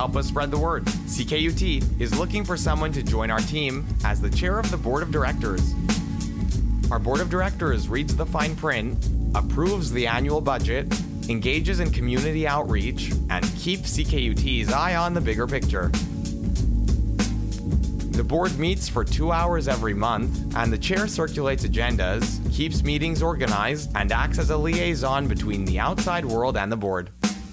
help us spread the word. CKUT is looking for someone to join our team as the chair of the board of directors. Our board of directors reads the fine print, approves the annual budget, engages in community outreach, and keeps CKUT's eye on the bigger picture. The board meets for 2 hours every month, and the chair circulates agendas, keeps meetings organized, and acts as a liaison between the outside world and the board.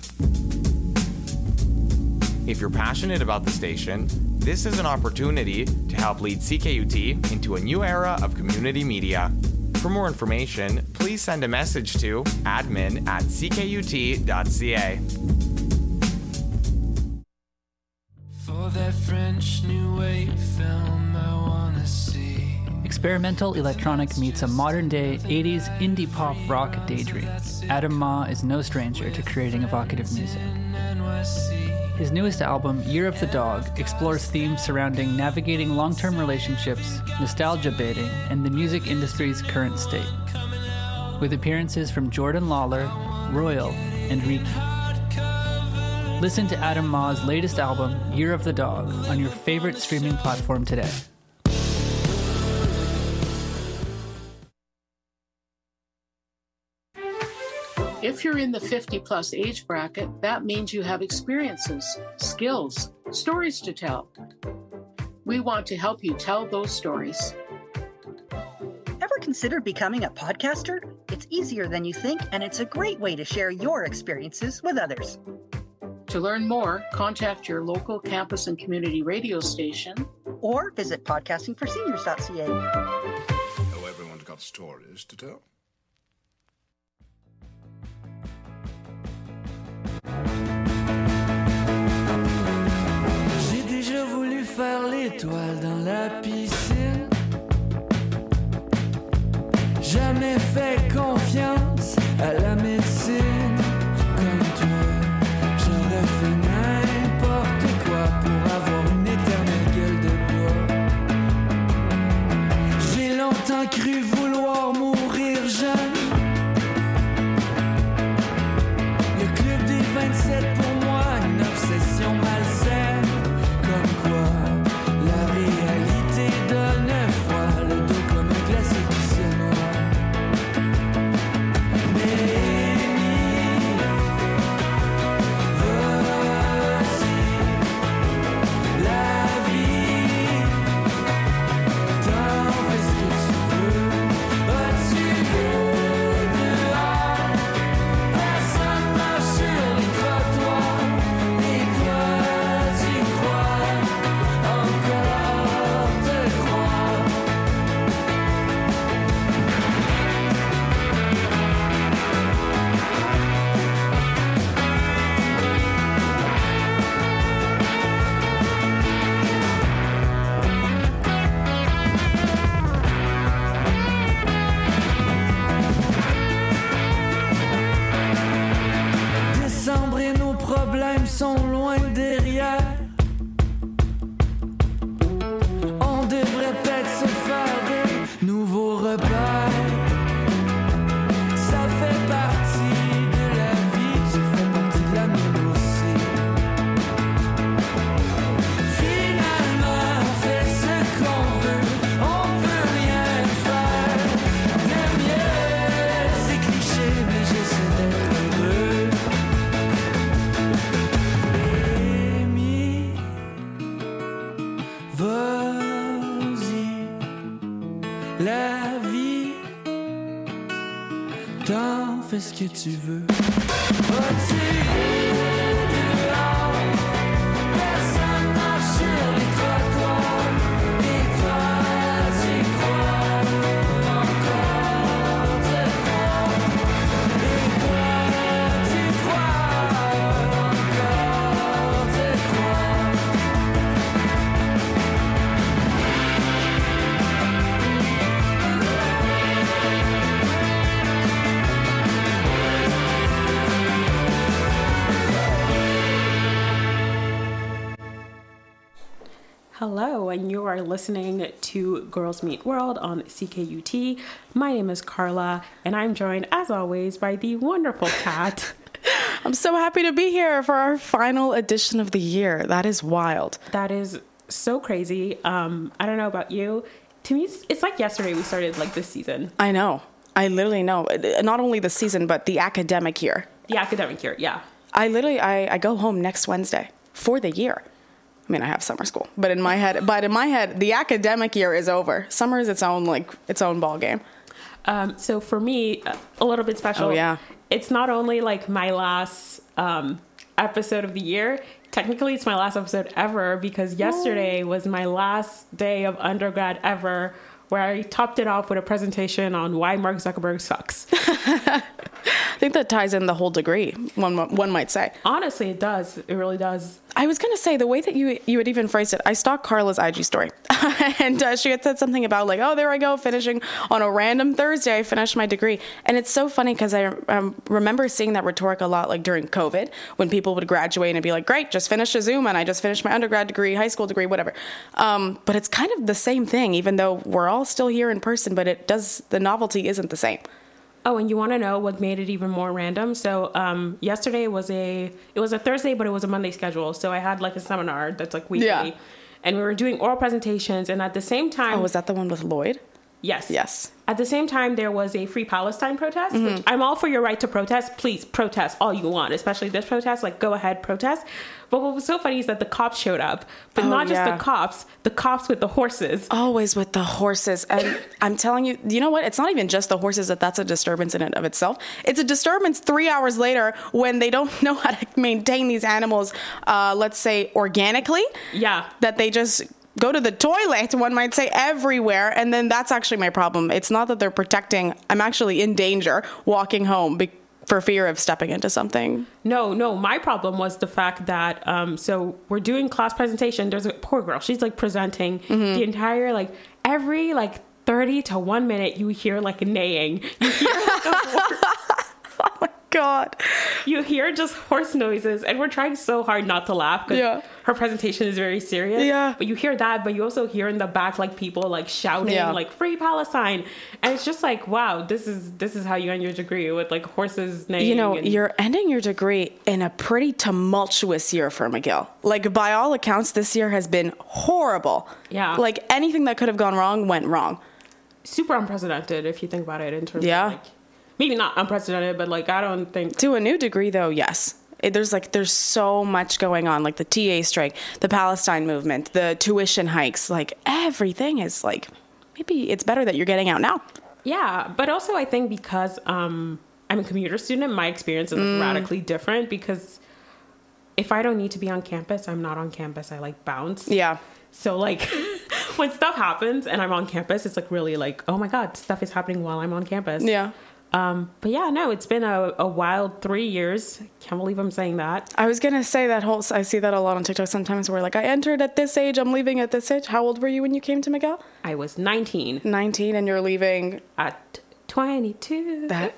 If you're passionate about the station, this is an opportunity to help lead CKUT into a new era of community media. For more information, please send a message to admin@ckut.ca. For that French New Wave film I wanna see. Experimental electronic meets a modern-day 80s indie pop rock daydream. Adam Ma is no stranger to creating evocative music. His newest album, Year of the Dog, explores themes surrounding navigating long-term relationships, nostalgia baiting, and the music industry's current state. With appearances from Jordan Lawler, Royal, and Riki. Listen to Adam Ma's latest album, Year of the Dog, on your favorite streaming platform today. If you're in the 50-plus age bracket, that means you have experiences, skills, stories to tell. We want to help you tell those stories. Ever considered becoming a podcaster? It's easier than you think, and it's a great way to share your experiences with others. To learn more, contact your local campus and community radio station, or visit podcastingforseniors.ca. Oh, everyone's got stories to tell. J'ai déjà voulu faire l'étoile dans la piscine. Jamais fait confiance à la médecine. Comme toi, j'aurais fait n'importe quoi pour avoir une éternelle gueule de bois. J'ai longtemps cru vouloir mourir jeune. Le club des 27 pour moi, une obsession malsaine. Comme quoi, la réalité donne froid, le dos comme un glacier qui se noie. Mais vas-y, la vie, t'en fais ce que tu veux. As-tu vu dehors? Personne marche sur les trottoirs. Et toi, tu crois encore te croire. Décembre et nos problèmes sont loin derrière. On devrait peut-être se faire des nouveaux repères. Ça fait partie de la vie, tu fais partie de la mienne aussi. Finalement, on fait ce qu'on veut, on peut rien faire de mieux. C'est cliché, mais j'essaie d'être heureux. Amy, vas-y, la vie, t'en fais ce que tu veux. As-tu vu dehors? Personne marche sur les trottoirs. Et toi, tu crois encore te croire. Et toi, tu crois encore te croire. Hello, and you are listening to Girls Meet World on CKUT. My name is Carla, and I'm joined, as always, by the wonderful Kat. I'm so happy to be here for our final edition of the year. That is wild. That is so crazy. I don't know about you. To me, it's like yesterday we started like this season. I know. I literally know. Not only the season, but the academic year. The academic year, yeah. I go home next Wednesday for the year. I mean, I have summer school, but in my head, the academic year is over. Summer is its own ball game. So for me, a little bit special. Oh, yeah. It's not only like my last episode of the year. Technically, it's my last episode ever because yesterday was my last day of undergrad ever, where I topped it off with a presentation on why Mark Zuckerberg sucks. I think that ties in the whole degree, one might say. Honestly, it does. It really does. I was going to say, the way that you had even phrased it, I stalked Carla's IG story. And she had said something about like, oh, there I go, finishing on a random Thursday, I finished my degree. And it's so funny because I remember seeing that rhetoric a lot like during COVID, when people would graduate and be like, great, just finished a Zoom and I just finished my undergrad degree, high school degree, whatever. But it's kind of the same thing, even though we're all still here in person, but the novelty isn't the same. Oh, and you want to know what made it even more random? So yesterday it was a Thursday, but it was a Monday schedule. So I had like a seminar that's like weekly. Yeah. And we were doing oral presentations. And at the same time... Oh, was that the one with Lloyd? Yes. Yes. At the same time, there was a Free Palestine protest. Which I'm all for your right to protest. Please protest all you want, especially this protest. Like, go ahead, protest. But what was so funny is that the cops showed up. But not just the cops with the horses. Always with the horses. And I'm telling you, you know what? It's not even just the horses that's a disturbance in and of itself. It's a disturbance 3 hours later when they don't know how to maintain these animals, let's say, organically. Yeah. That they just go to the toilet, one might say, everywhere. And then that's actually my problem. It's not that they're protecting. I'm actually in danger walking home for fear of stepping into something. No. My problem was the fact that, so we're doing class presentation. There's a poor girl. She's like presenting the entire, like every like 30 to 1 minute, you hear like neighing. You hear like a horse. Oh my God. You hear just horse noises, and we're trying so hard not to laugh because her presentation is very serious. Yeah. But you hear that, but you also hear in the back like people like shouting like Free Palestine, and it's just like, wow, this is how you end your degree with like horses neighing. You know, you're ending your degree in a pretty tumultuous year for McGill. Like by all accounts, this year has been horrible. Yeah. Like anything that could have gone wrong went wrong. Super unprecedented if you think about it in terms of like, maybe not unprecedented, but like I don't think to a new degree though. Yes, there's so much going on, like the TA strike, the Palestine movement, the tuition hikes, like everything is like maybe it's better that you're getting out now. Yeah, but also I think because I'm a commuter student, my experience is like radically different because if I don't need to be on campus, I'm not on campus. I like bounce. Yeah. So like when stuff happens and I'm on campus, it's like really like, oh my God, stuff is happening while I'm on campus. Yeah. But yeah, no, it's been a wild 3 years. Can't believe I'm saying that. I was going to say I see that a lot on TikTok sometimes where like I entered at this age, I'm leaving at this age. How old were you when you came to McGill? I was 19. 19 and you're leaving at 22. Sorry.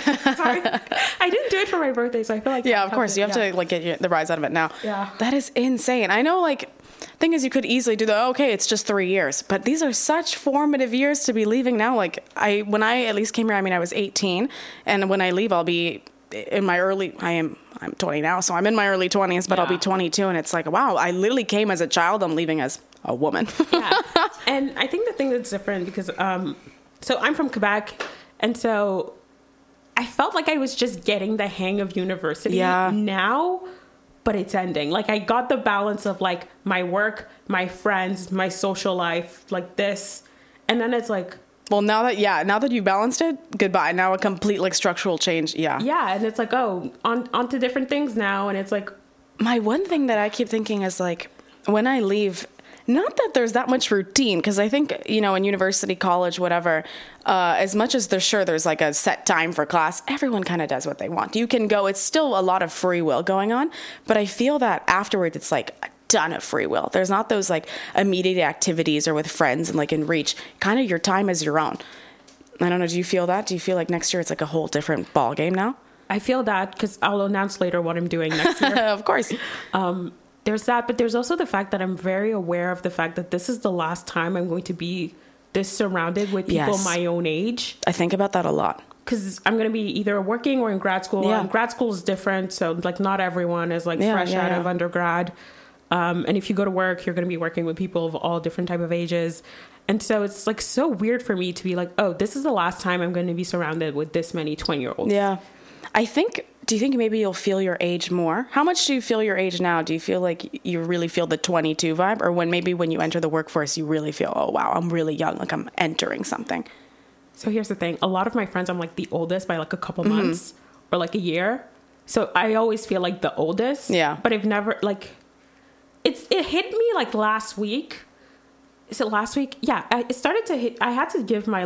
I didn't do it for my birthday, so I feel like... Yeah, of course. You have to like get the rise out of it now. Yeah. That is insane. I know like... Thing is, you could easily do it's just 3 years, but these are such formative years to be leaving now. Like when I at least came here, I mean, I was 18, and when I leave, I'll be in my I'm 20 now, so I'm in my early 20s, but I'll be 22, and it's like, wow, I literally came as a child, I'm leaving as a woman. Yeah, and I think the thing that's different because, so I'm from Quebec, and so I felt like I was just getting the hang of university now. But it's ending. Like I got the balance of like my work, my friends, my social life, like this. And then it's like, well, now that you balanced it, goodbye. Now a complete like structural change. Yeah. Yeah. And it's like, oh, on to different things now. And it's like, my one thing that I keep thinking is like when I leave, not that there's that much routine, because I think, in university, college, whatever, as much as there's like a set time for class, everyone kind of does what they want. You can go, it's still a lot of free will going on, but I feel that afterwards it's like a ton of free will. There's not those like immediate activities or with friends and like in reach. Kind of your time is your own. I don't know, do you feel that? Do you feel like next year it's like a whole different ball game now? I feel that because I'll announce later what I'm doing next year. Of course. There's that, but there's also the fact that I'm very aware of the fact that this is the last time I'm going to be this surrounded with people my own age. I think about that a lot. because I'm going to be either working or in grad school. Yeah. And grad school is different. So like not everyone is like fresh out of undergrad. And if you go to work, you're going to be working with people of all different type of ages. And so it's like so weird for me to be like, oh, this is the last time I'm going to be surrounded with this many 20-year-olds. Yeah. Do you think maybe you'll feel your age more? How much do you feel your age now? Do you feel like you really feel the 22 vibe? Or when you enter the workforce, you really feel, oh, wow, I'm really young. Like I'm entering something. So here's the thing. A lot of my friends, I'm like the oldest by like a couple months or like a year. So I always feel like the oldest. Yeah. But I've never like, it hit me like last week. Is it last week? Yeah. It started to hit, I had to give my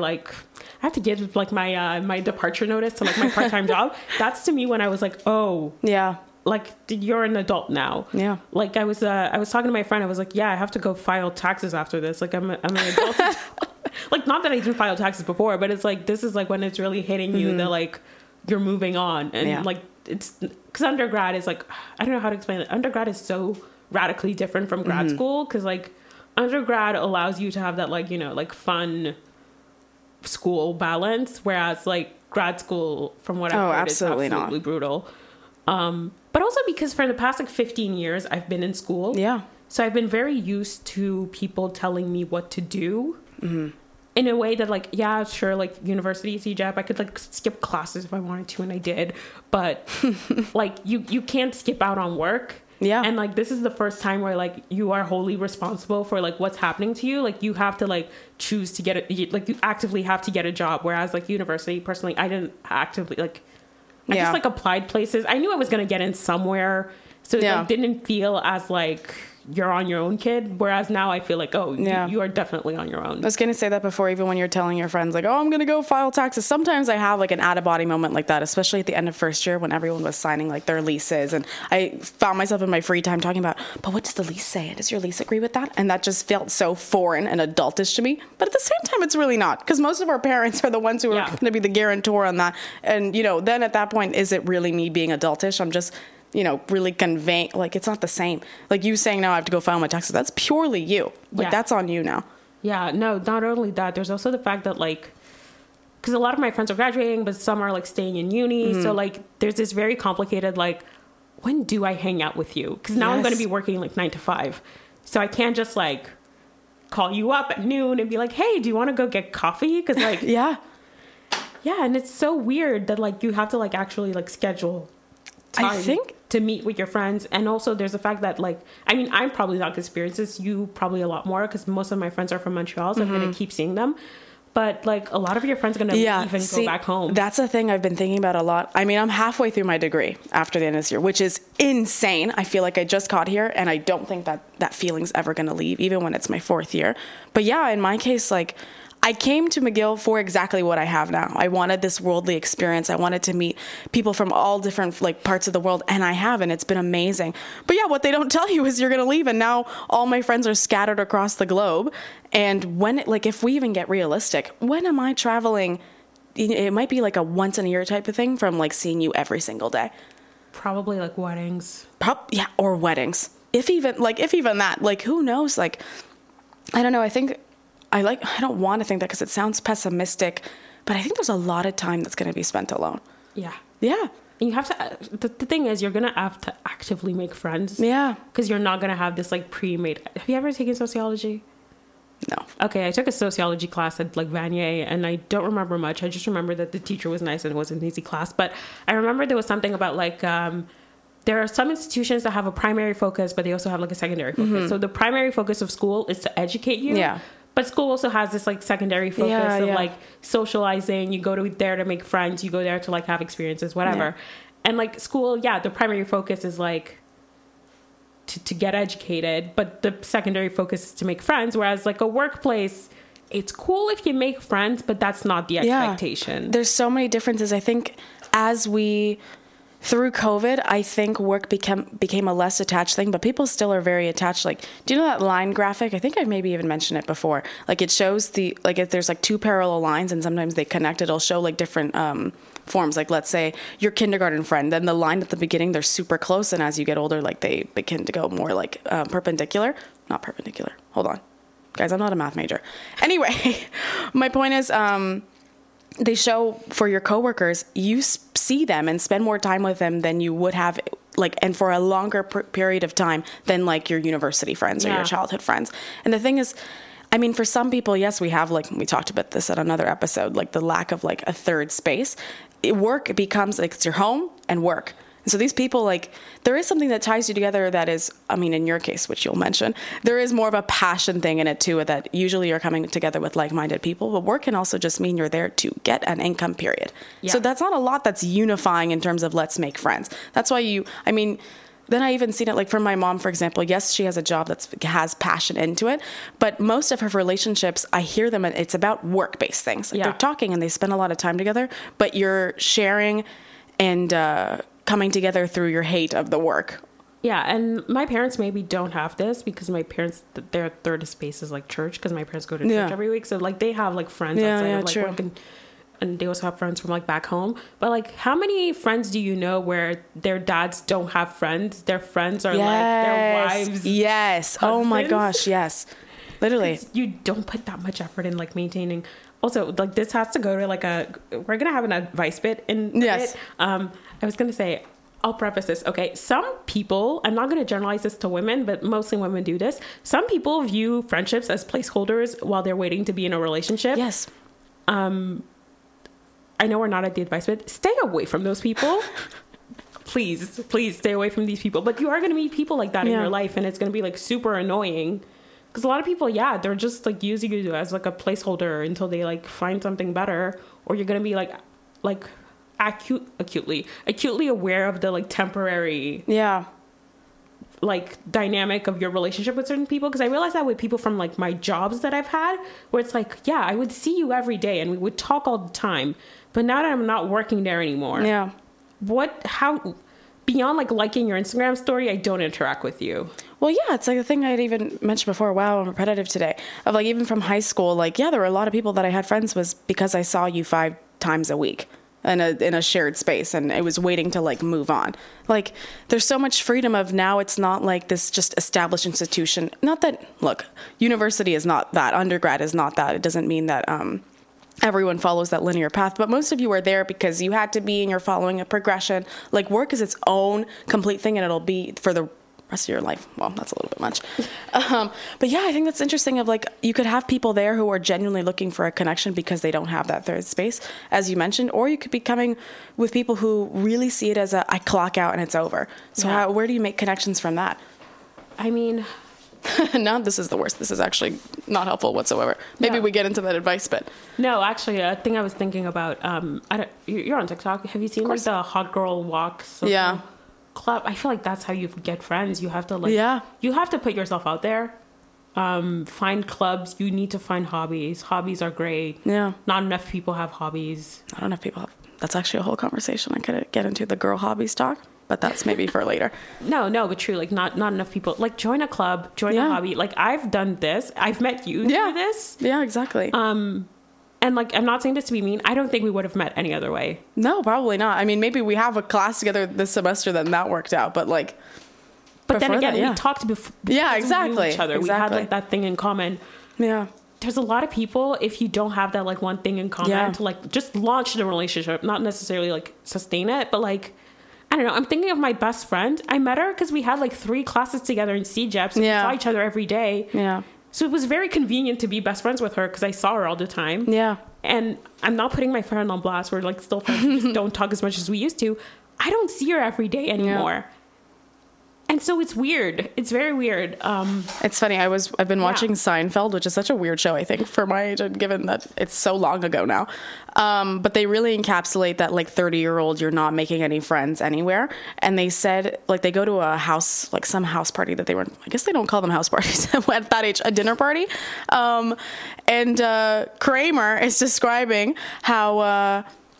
my departure notice to like my part-time job. That's to me when I was like, oh yeah, like you're an adult now. Yeah. Like I was talking to my friend. I was like, yeah, I have to go file taxes after this. Like I'm an adult. Like not that I didn't file taxes before, but it's like, this is like when it's really hitting you that like you're moving on. And like it's because undergrad is like, I don't know how to explain it. Undergrad is so radically different from grad school. Cause like undergrad allows you to have that like, you know, like fun school balance, whereas like grad school, from what I've heard, is absolutely brutal. But also because for the past like 15 years I've been in school, so I've been very used to people telling me what to do in a way that like, yeah, sure, like university CJAP, I could like skip classes if I wanted to, and I did, but like you can't skip out on work. Yeah. And like, this is the first time where like you are wholly responsible for like what's happening to you. Like you have to like choose to get it. Like you actively have to get a job. Whereas like university, personally, I didn't actively like, I just like applied places. I knew I was going to get in somewhere. So it like, didn't feel as like you're on your own, kid. Whereas now I feel like, oh, you are definitely on your own. I was going to say that before, even when you're telling your friends like, oh, I'm going to go file taxes. Sometimes I have like an out of body moment like that, especially at the end of first year when everyone was signing like their leases. And I found myself in my free time talking about, but what does the lease say? Does your lease agree with that? And that just felt so foreign and adultish to me. But at the same time, it's really not, because most of our parents are the ones who are going to be the guarantor on that. And, you know, then at that point, is it really me being adultish? I'm just, you know, really conveying, like, it's not the same. Like you saying now I have to go file my taxes, that's purely you. Like that's on you now. Yeah, no, not only that, there's also the fact that like, because a lot of my friends are graduating, but some are like staying in uni. So like there's this very complicated, like, when do I hang out with you? Because now I'm going to be working like 9 to 5. So I can't just like call you up at noon and be like, hey, do you want to go get coffee? Because like, yeah. And it's so weird that like you have to like actually like schedule time, I think, to meet with your friends. And also there's the fact that like, I mean, I'm probably not experienced this, you probably a lot more, because most of my friends are from Montreal, so I'm going to keep seeing them. But like a lot of your friends are going to go back home. That's a thing I've been thinking about a lot. I mean, I'm halfway through my degree after the end of this year, which is insane. I feel like I just got here, and I don't think that feeling's ever going to leave, even when it's my 4th year. But yeah, in my case, like, I came to McGill for exactly what I have now. I wanted this worldly experience. I wanted to meet people from all different like parts of the world, and I have, and it's been amazing. But yeah, what they don't tell you is you're going to leave, and now all my friends are scattered across the globe. And when, if we even get realistic, when am I traveling? It might be like a once in a year type of thing from like seeing you every single day. Probably like weddings. Or weddings. If even that, like, who knows? Like, I don't know. I don't want to think that because it sounds pessimistic, but I think there's a lot of time that's going to be spent alone. Yeah. Yeah. And you have to, the thing is, you're going to have to actively make friends. Yeah. Because you're not going to have this like pre-made. Have you ever taken sociology? No. Okay. I took a sociology class at like Vanier, and I don't remember much. I just remember that the teacher was nice and it was an easy class. But I remember there was something about like, there are some institutions that have a primary focus, but they also have like a secondary focus. So the primary focus of school is to educate you. Yeah. But school also has this like secondary focus of like socializing. You go there to make friends. You go there to like have experiences, whatever. Yeah. And like school, the primary focus is like to get educated, but the secondary focus is to make friends. Whereas like a workplace, it's cool if you make friends, but that's not the expectation. There's so many differences. I think through COVID, I think work became a less attached thing, but people still are very attached. Like, do you know that line graphic? I think I've maybe even mentioned it before. Like, it shows if there's like 2 parallel lines and sometimes they connect, it'll show like different forms. Like, let's say your kindergarten friend, then the line at the beginning, they're super close. And as you get older, like they begin to go more like perpendicular. Not perpendicular. Hold on. Guys, I'm not a math major. Anyway, my point is, they show for your coworkers, you see them and spend more time with them than you would have, like, and for a longer period of time than like your university friends or your childhood friends. And the thing is, I mean, for some people, yes, we have, like, we talked about this at another episode, like the lack of like a third space. Work becomes like it's your home and work. And so these people, like, there is something that ties you together that is, I mean, in your case, which you'll mention, there is more of a passion thing in it too, that usually you're coming together with like-minded people, but work can also just mean you're there to get an income, period. Yeah. So that's not a lot that's unifying in terms of let's make friends. That's why then I even seen it, like, from my mom, for example. Yes, she has a job that has passion into it, but most of her relationships, I hear them, it's about work-based things. Like, they're talking and they spend a lot of time together, but you're sharing and coming together through your hate of the work. Yeah, and my parents maybe don't have this because my parents, their third space is like church, because my parents go to church every week. So, like, they have like friends outside of like work, and they also have friends from like back home. But, like, how many friends do you know where their dads don't have friends? Their friends are like their wives. Yes. Husbands? Oh my gosh. Yes. Literally. You don't put that much effort in like maintaining. Also, like, this has to go to like we're gonna have an advice bit in it. I was gonna say, I'll preface this. Okay, some people, I'm not going to generalize this to women, but mostly women do this. Some people view friendships as placeholders while they're waiting to be in a relationship. Yes. I know we're not at the advice bit. Stay away from those people. Please stay away from these people. But you are going to meet people like that in your life, and it's going to be like super annoying. Because a lot of people, they're just like using you as like a placeholder until they like find something better, or you're going to be like acutely aware of the like temporary like dynamic of your relationship with certain people. Because I realized that with people from like my jobs that I've had, where it's like, I would see you every day and we would talk all the time, but now that I'm not working there anymore, how beyond like liking your Instagram story, I don't interact with you. Well, it's like the thing I'd even mentioned before. Wow, I'm repetitive today. Of like, even from high school, like, there were a lot of people that I had friends was because I saw you 5 times a week in a shared space, and it was waiting to like move on. Like, there's so much freedom of now. It's not like this just established institution. Not that, look, university is not that, undergrad is not that. It doesn't mean that everyone follows that linear path, but most of you are there because you had to be, and you're following a progression. Like, work is its own complete thing, and it'll be for the rest of your life. Well, that's a little bit much. But I think that's interesting of like, you could have people there who are genuinely looking for a connection because they don't have that third space, as you mentioned, or you could be coming with people who really see it as I clock out and it's over. So where do you make connections from that? I mean, no, this is the worst. This is actually not helpful whatsoever. Maybe we get into that advice bit. No, actually, a thing I was thinking about, you're on TikTok. Have you seen like the hot girl walks? Club. I feel like that's how you get friends. You have to you have to put yourself out there. Find clubs. You need to find hobbies. Hobbies are great. Not enough people have hobbies. Not enough people have. That's actually a whole conversation. I could get into the girl hobbies talk, but that's maybe for later. No, but true. Like, not enough people. Like, join a club, join a hobby. Like, I've done this. I've met you through this. Yeah, exactly. And like, I'm not saying this to be mean. I don't think we would have met any other way. No, probably not. I mean, maybe we have a class together this semester, then that worked out. But like, but then again, we talked before. Yeah, exactly. We knew each other. We had like that thing in common. Yeah. There's a lot of people, if you don't have that like one thing in common, to like just launch the relationship, not necessarily like sustain it, but like, I don't know. I'm thinking of my best friend. I met her because we had like 3 classes together in CJEP. So we saw each other every day. Yeah. So it was very convenient to be best friends with her because I saw her all the time. Yeah. And I'm not putting my friend on blast. We're like still friends. We just don't talk as much as we used to. I don't see her every day anymore. Yeah. And so it's weird. It's very weird. It's funny. I've been watching Seinfeld, which is such a weird show, I think, for my age, and given that it's so long ago now. But they really encapsulate that like 30-year-old, you're not making any friends anywhere. And they said like they go to a house, like some house party that they were, I guess they don't call them house parties at that age, a dinner party. And Kramer is describing how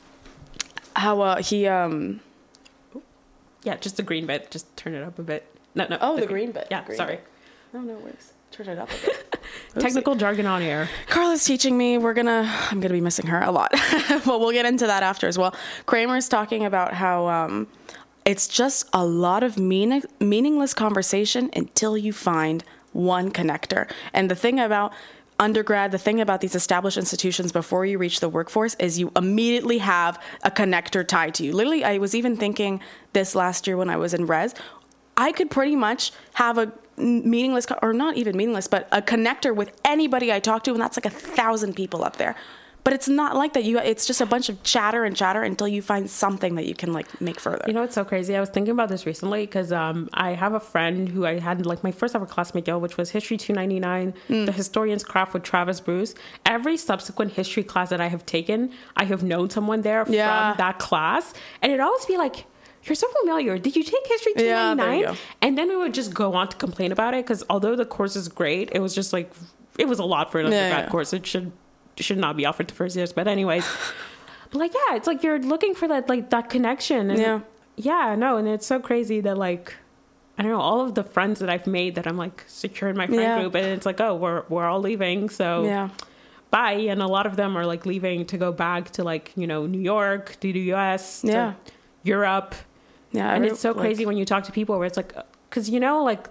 he yeah, just the green bit. Just turn it up a bit. No. Oh, the green bit. Yeah, sorry. No worries. Turn it up a bit. Technical jargon on air. Carla's teaching me. I'm gonna be missing her a lot. But we'll get into that after as well. Kramer's talking about how it's just a lot of meaningless conversation until you find one connector. And the thing about undergrad, the thing about these established institutions before you reach the workforce is you immediately have a connector tied to you. Literally, I was even thinking this last year when I was in res, I could pretty much have a meaningless, or not even meaningless, but a connector with anybody I talk to, and that's like 1,000 people up there. But it's not like that. It's just a bunch of chatter until you find something that you can like make further. You know, it's so crazy. I was thinking about this recently because I have a friend who I had like my first ever class McGill, which was History 299, The Historian's Craft with Travis Bruce. Every subsequent history class that I have taken, I have known someone there from that class. And it'd always be like, you're so familiar. Did you take History 299? Yeah, and then we would just go on to complain about it because although the course is great, it was just like, it was a lot for an undergrad course. It should not be offered to first years, but anyways, but like, yeah, it's like you're looking for that, like that connection. And and it's so crazy that like, I don't know, all of the friends that I've made that I'm like secure in my friend group, and it's like, oh, we're all leaving. So bye. And a lot of them are like leaving to go back to like, you know, New York, to the US, to Europe. Yeah. And it's so crazy when you talk to people where it's like, cause you know, like,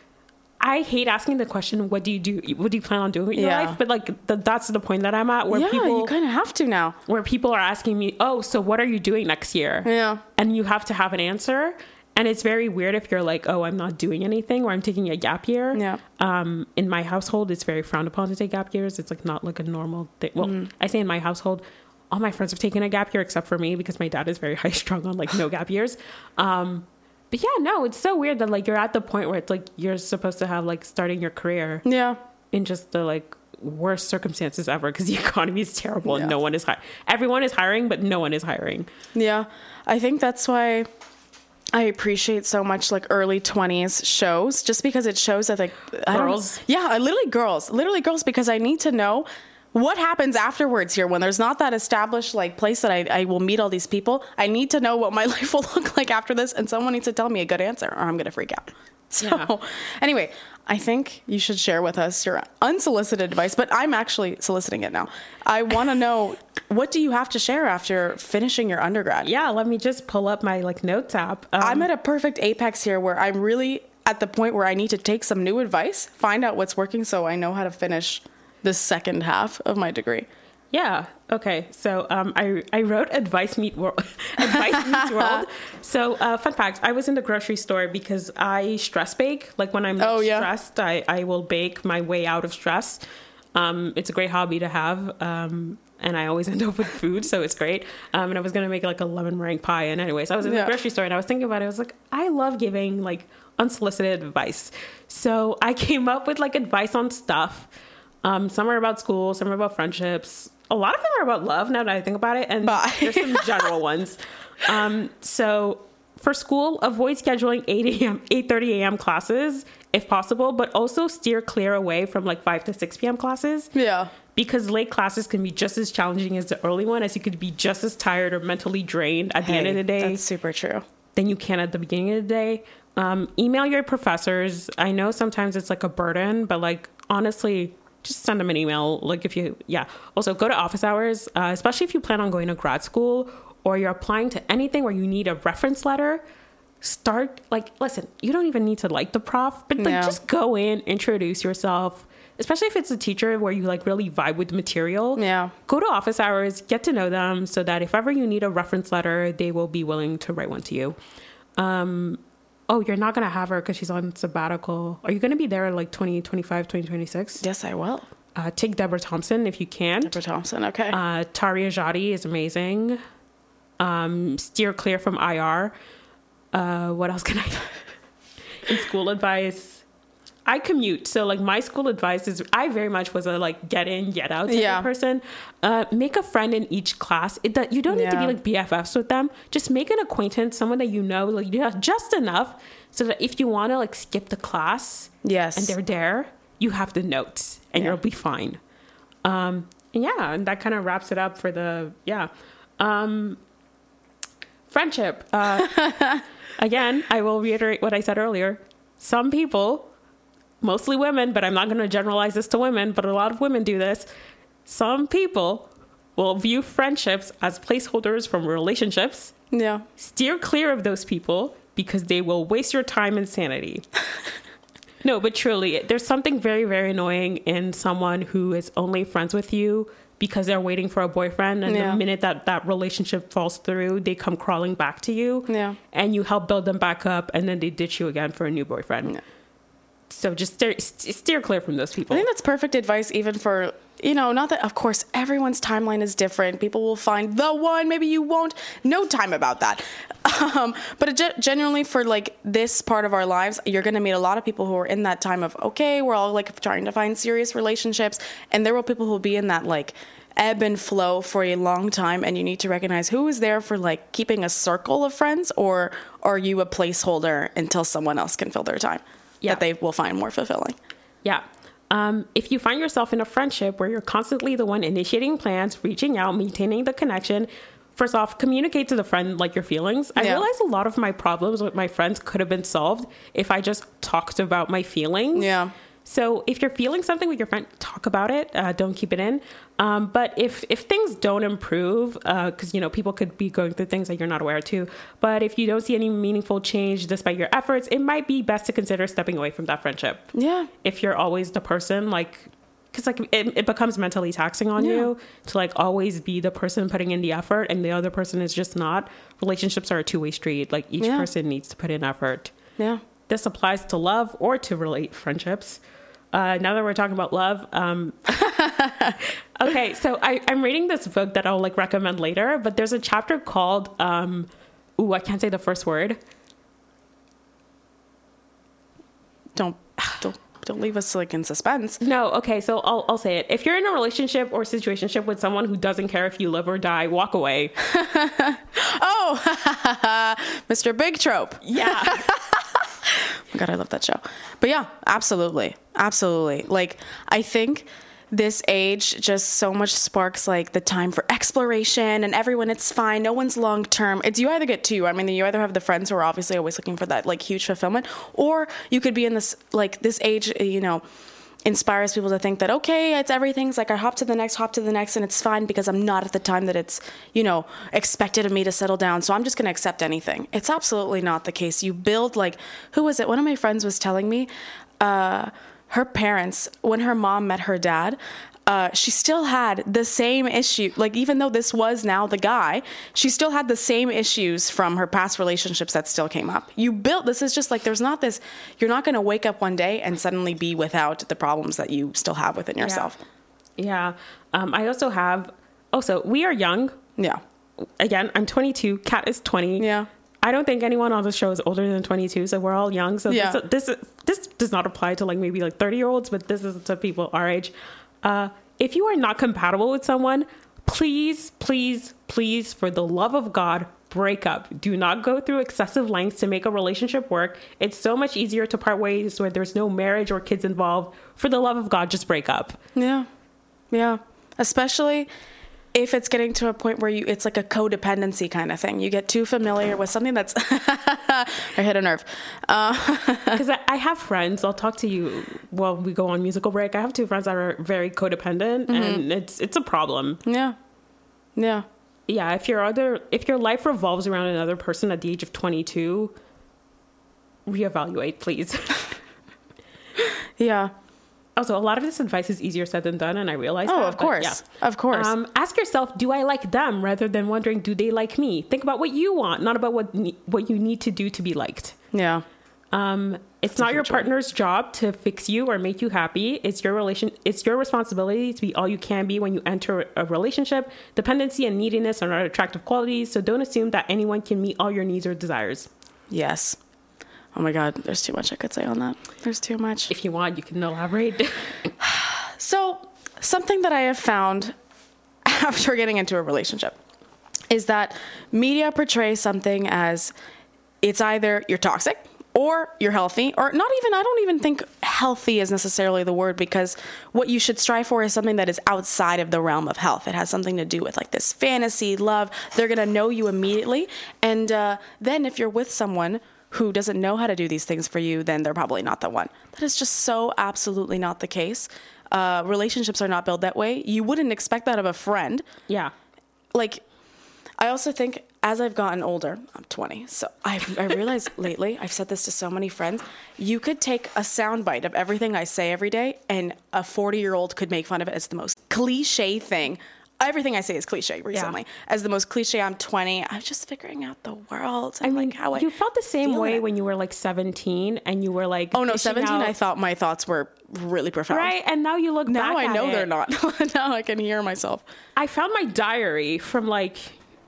I hate asking the question, what do you do? What do you plan on doing with your life? But like, that's the point that I'm at where people... you kind of have to now. Where people are asking me, oh, so what are you doing next year? Yeah. And you have to have an answer. And it's very weird if you're like, oh, I'm not doing anything or I'm taking a gap year. Yeah. In my household, it's very frowned upon to take gap years. It's like not like a normal thing. Well, I say in my household, all my friends have taken a gap year except for me because my dad is very high strung on like no gap years. But yeah, no, it's so weird that like you're at the point where it's like you're supposed to have like starting your career in just the like worst circumstances ever because the economy is terrible and no one is hiring. Everyone is hiring, but no one is hiring. Yeah, I think that's why I appreciate so much like early 20s shows, just because it shows that like girls. Literally girls, because I need to know what happens afterwards here when there's not that established like place that I will meet all these people. I need to know what my life will look like after this, and someone needs to tell me a good answer or I'm going to freak out. So anyway, I think you should share with us your unsolicited advice, but I'm actually soliciting it now. I want to know, what do you have to share after finishing your undergrad? Yeah, let me just pull up my like notes app. I'm at a perfect apex here where I'm really at the point where I need to take some new advice, find out what's working so I know how to finish the second half of my degree. Yeah. Okay. So I wrote Advice Meets World. So fun fact, I was in the grocery store because I stress bake. Like when I'm stressed, I will bake my way out of stress. It's a great hobby to have. And I always end up with food, so it's great. And I was going to make like a lemon meringue pie. And anyways, I was in the grocery store and I was thinking about it. I was like, I love giving like unsolicited advice. So I came up with like advice on stuff. Some are about school, some are about friendships. A lot of them are about love now that I think about it. And there's some general ones. So for school, avoid scheduling 8:30 a.m. classes if possible, but also steer clear away from like 5 to 6 p.m. classes. Yeah. Because late classes can be just as challenging as the early one, as you could be just as tired or mentally drained at the end of the day. That's super true. Than you can at the beginning of the day. Email your professors. I know sometimes it's like a burden, but like honestly, just send them an email. Like if you, Also go to office hours, especially if you plan on going to grad school or you're applying to anything where you need a reference letter. Start like, listen, you don't even need to like the prof, but like just go in, introduce yourself, especially if it's a teacher where you like really vibe with the material. Yeah. Go to office hours, get to know them so that if ever you need a reference letter, they will be willing to write one to you. Oh, you're not going to have her because she's on sabbatical. Are you going to be there like 2025, 2026? Yes, I will. Take Deborah Thompson if you can. Deborah Thompson, okay. Taria Jadi is amazing. Steer clear from IR. What else can I... In school advice, I commute. So like my school advice is, I very much was a like get in, get out type of person. Make a friend in each class. You don't need to be like BFFs with them. Just make an acquaintance, someone that you know, like just enough so that if you want to like skip the class and they're there, you have the notes and you'll be fine. And that kind of wraps it up for the, friendship. Again, I will reiterate what I said earlier. Some people, mostly women, but I'm not going to generalize this to women, but a lot of women do this. Some people will view friendships as placeholders from relationships. Yeah. Steer clear of those people because they will waste your time and sanity. No, but truly, there's something very, very annoying in someone who is only friends with you because they're waiting for a boyfriend, and the minute that relationship falls through, they come crawling back to you, and you help build them back up, and then they ditch you again for a new boyfriend. So just steer clear from those people. I think that's perfect advice, even for, not that, of course, everyone's timeline is different. People will find the one, maybe you won't. No time about that. But genuinely for like this part of our lives, you're going to meet a lot of people who are in that time of, okay, we're all like trying to find serious relationships. And there will people who will be in that like ebb and flow for a long time. And you need to recognize who is there for like keeping a circle of friends, or are you a placeholder until someone else can fill their time that they will find more fulfilling. Yeah. If you find yourself in a friendship where you're constantly the one initiating plans, reaching out, maintaining the connection, first off, communicate to the friend like your feelings. I realize a lot of my problems with my friends could have been solved if I just talked about my feelings. Yeah. So if you're feeling something with your friend, talk about it. Don't keep it in. But if things don't improve, because, people could be going through things that you're not aware too. But if you don't see any meaningful change despite your efforts, it might be best to consider stepping away from that friendship. Yeah. If you're always the person, because it becomes mentally taxing on you to like always be the person putting in the effort and the other person is just not. Relationships are a two-way street. Like each person needs to put in effort. Yeah. This applies to love or to friendships. Now that we're talking about love, okay, so I'm reading this book that I'll like recommend later, but there's a chapter called, I can't say the first word. Don't leave us like in suspense. No, okay, so I'll say it. If you're in a relationship or situationship with someone who doesn't care if you live or die, walk away. Oh, Mr. Big Trope. Yeah. Oh God, I love that show. But yeah, absolutely. Absolutely. Like, I think this age just so much sparks like the time for exploration, and everyone, it's fine. No one's long term. It's you either get two. I mean, you either have the friends who are obviously always looking for that like huge fulfillment, or you could be in this age, inspires people to think that, okay, it's everything's like I hop to the next, and it's fine because I'm not at the time that it's, expected of me to settle down. So I'm just going to accept anything. It's absolutely not the case. You build who was it? One of my friends was telling me, her parents, when her mom met her dad, she still had the same issue. Like, even though this was now the guy, she still had the same issues from her past relationships that still came up. This is just like, there's not this, you're not going to wake up one day and suddenly be without the problems that you still have within yourself. Yeah. I also we are young. Yeah. Again, I'm 22. Kat is 20. Yeah. I don't think anyone on the show is older than 22, so we're all young. So this does not apply to maybe 30-year-olds, but this is to people our age. If you are not compatible with someone, please, please, please, for the love of God, break up. Do not go through excessive lengths to make a relationship work. It's so much easier to part ways where there's no marriage or kids involved. For the love of God, just break up. Yeah. Yeah. Especially if it's getting to a point where it's like a codependency kind of thing. You get too familiar with something that's I hit a nerve. Because I have friends, I'll talk to you while we go on musical break. I have two friends that are very codependent, and it's a problem. Yeah. Yeah. Yeah. If your life revolves around another person at the age of 22, reevaluate, please. Yeah. Also, a lot of this advice is easier said than done, and I realize that. Oh, of course. Yeah. Of course. Ask yourself, do I like them, rather than wondering, do they like me? Think about what you want, not about what you need to do to be liked. Yeah. It's not your partner's job to fix you or make you happy. It's your responsibility to be all you can be when you enter a relationship. Dependency and neediness are not attractive qualities, so don't assume that anyone can meet all your needs or desires. Yes. Oh my God, there's too much I could say on that. There's too much. If you want, you can elaborate. So, something that I have found after getting into a relationship is that media portrays something as it's either you're toxic or you're healthy, or not even, I don't even think healthy is necessarily the word, because what you should strive for is something that is outside of the realm of health. It has something to do with this fantasy, love. They're going to know you immediately. And then if you're with someone who doesn't know how to do these things for you, then they're probably not the one. That is just so absolutely not the case. Relationships are not built that way. You wouldn't expect that of a friend. Yeah. I also think as I've gotten older, I'm 20, so I realized lately, I've said this to so many friends, you could take a soundbite of everything I say every day, and a 40-year-old could make fun of it as the most cliche thing. Everything I say is cliche recently. Yeah. As the most cliche, I'm 20. I'm just figuring out the world. I mean, how you felt the same way when you were like 17 and you were like, oh no, 17, I thought my thoughts were really profound. Right. And now you look back at it. Now I know they're not. Now I can hear myself. I found my diary from like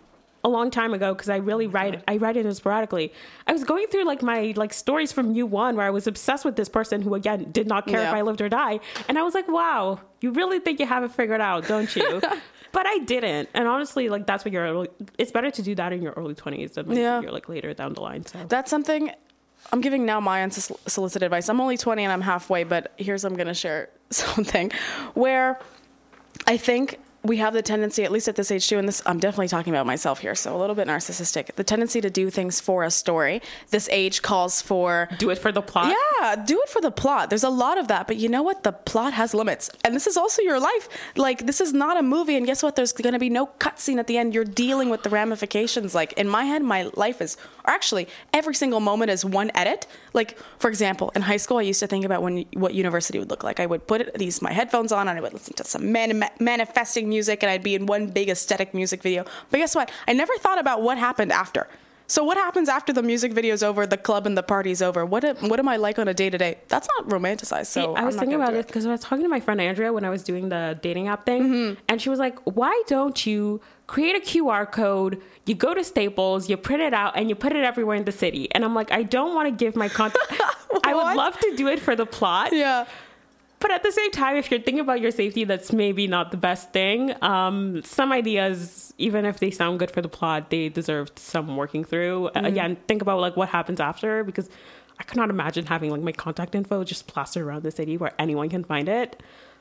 a long time ago because I write it sporadically. I was going through like my like stories from U1 where I was obsessed with this person who again did not care if I lived or die. And I was like, wow, you really think you have it figured out, don't you? But I didn't. And honestly, like that's what it's better to do that in your early 20s than like, you're like later down the line. So that's something I'm giving now my unsolicited advice. I'm only 20 and I'm halfway, but I'm going to share something where I think we have the tendency, at least at this age too, and this I'm definitely talking about myself here, so a little bit narcissistic, the tendency to do things for a story. This age calls for... Do it for the plot? Yeah, do it for the plot. There's a lot of that, but you know what? The plot has limits. And this is also your life. Like, this is not a movie, and guess what? There's going to be no cutscene at the end. You're dealing with the ramifications. Like, in my head, my life is... Or actually, every single moment is one edit. Like, for example, in high school, I used to think about what university would look like. I would put my headphones on, and I would listen to some manifesting music, and I'd be in one big aesthetic music video. But guess what? I never thought about what happened after. So what happens after the music video's over, the club and the party's over? What am I like on a day-to-day? That's not romanticized. So I was thinking about it because I was talking to my friend Andrea when I was doing the dating app thing, and she was like, why don't you create a QR code, you go to Staples, you print it out, and you put it everywhere in the city? And I'm like, I don't want to give my content. I would love to do it for the plot. Yeah. But at the same time, if you're thinking about your safety, that's maybe not the best thing. Some ideas, even if they sound good for the plot, they deserve some working through. Again, think about like what happens after, because I could not imagine having like my contact info just plastered around the city where anyone can find it.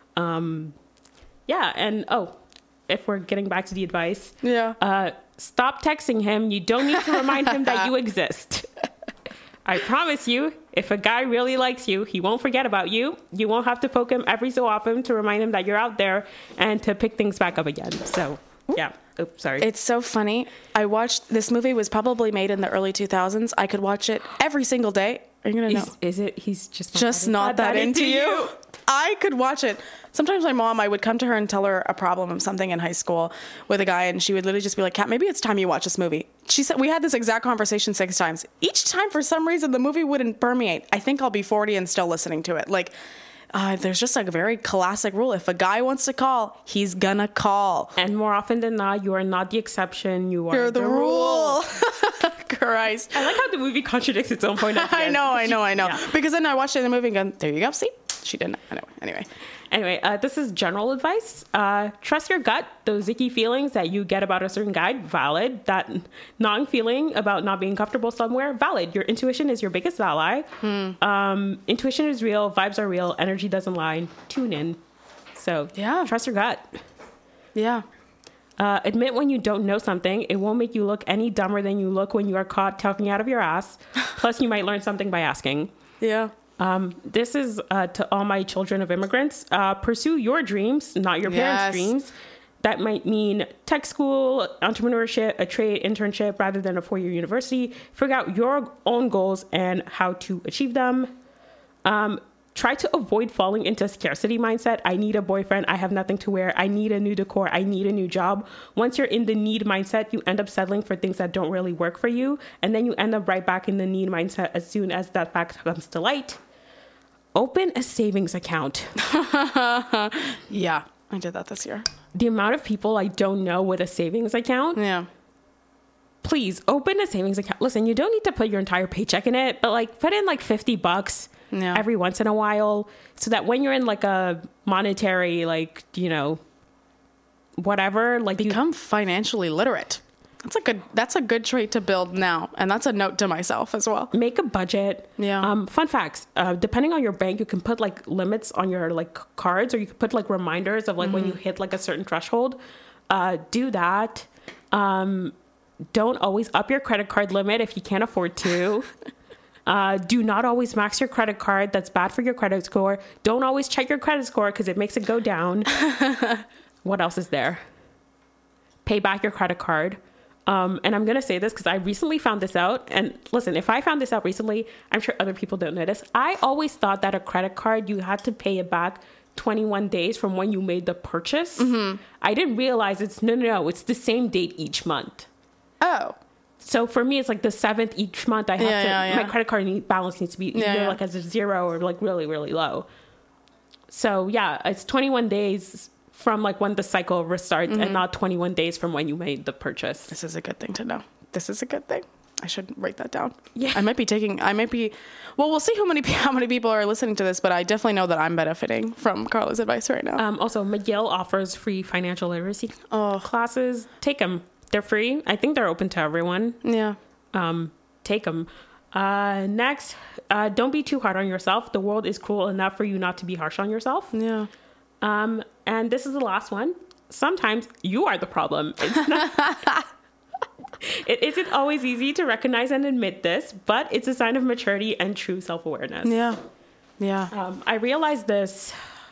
Yeah, and if we're getting back to the advice, stop texting him. You don't need to remind him that you exist. I promise you, if a guy really likes you, he won't forget about you. You won't have to poke him every so often to remind him that you're out there and to pick things back up again. So, yeah. Oops, sorry. It's so funny. I watched, this movie was probably made in the early 2000s. I could watch it every single day. Are you going to know? Is it? He's just not that into you? I could watch it. Sometimes my mom, I would come to her and tell her a problem of something in high school with a guy, and she would literally just be like, Kat, maybe it's time you watch this movie. She said, we had this exact conversation 6 times. Each time, for some reason, the movie wouldn't permeate. I think I'll be 40 and still listening to it. Like, there's just like a very classic rule. If a guy wants to call, he's gonna call. And more often than not, you are not the exception. You're the rule. Christ. I like how the movie contradicts its own point of view. I know. Yeah. Because then I watched it in the movie and go, there you go. See? She didn't. Anyway, this is general advice. Trust your gut. Those icky feelings that you get about a certain guy, valid. That gnawing feeling about not being comfortable somewhere, valid. Your intuition is your biggest ally. Intuition is real. Vibes are real. Energy doesn't lie. Tune in. So, trust your gut. Yeah. Admit when you don't know something. It won't make you look any dumber than you look when you are caught talking out of your ass. Plus, you might learn something by asking. Yeah. This is to all my children of immigrants. Pursue your dreams, not your parents' dreams. That might mean tech school, entrepreneurship, a trade, internship, rather than a 4-year university. Figure out your own goals and how to achieve them. Try to avoid falling into a scarcity mindset. I need a boyfriend. I have nothing to wear. I need a new decor. I need a new job. Once you're in the need mindset, you end up settling for things that don't really work for you. And then you end up right back in the need mindset as soon as that fact comes to light. Open a savings account. Yeah, I did that this year. The amount of people I don't know with a savings account. Yeah. Please open a savings account. Listen, you don't need to put your entire paycheck in it, but like put in like $50 every once in a while so that when you're in like a monetary, like, you know, whatever, like become financially literate. That's a good trait to build now. And that's a note to myself as well. Make a budget. Yeah. Fun facts. Depending on your bank, you can put like limits on your like cards, or you can put like reminders of like when you hit like a certain threshold. Do that. Don't always up your credit card limit if you can't afford to. Do not always max your credit card. That's bad for your credit score. Don't always check your credit score because it makes it go down. What else is there? Pay back your credit card. And I'm going to say this because I recently found this out. And listen, if I found this out recently, I'm sure other people don't know this. I always thought that a credit card, you had to pay it back 21 days from when you made the purchase. I didn't realize it's it's the same date each month. Oh. So for me, it's like the 7th each month. I have my credit card balance needs to be either like as a 0 or like really, really low. So yeah, it's 21 days from like when the cycle restarts and not 21 days from when you made the purchase. This is a good thing to know. This is a good thing. I should write that down. Yeah. Well, we'll see how many people are listening to this, but I definitely know that I'm benefiting from Carla's advice right now. Also, McGill offers free financial literacy classes. Take them. They're free. I think they're open to everyone. Yeah. Take them. Next, don't be too hard on yourself. The world is cruel enough for you not to be harsh on yourself. Yeah. And this is the last one. Sometimes you are the problem. It's not... It isn't always easy to recognize and admit this, but it's a sign of maturity and true self-awareness. Yeah. Yeah. I realized this,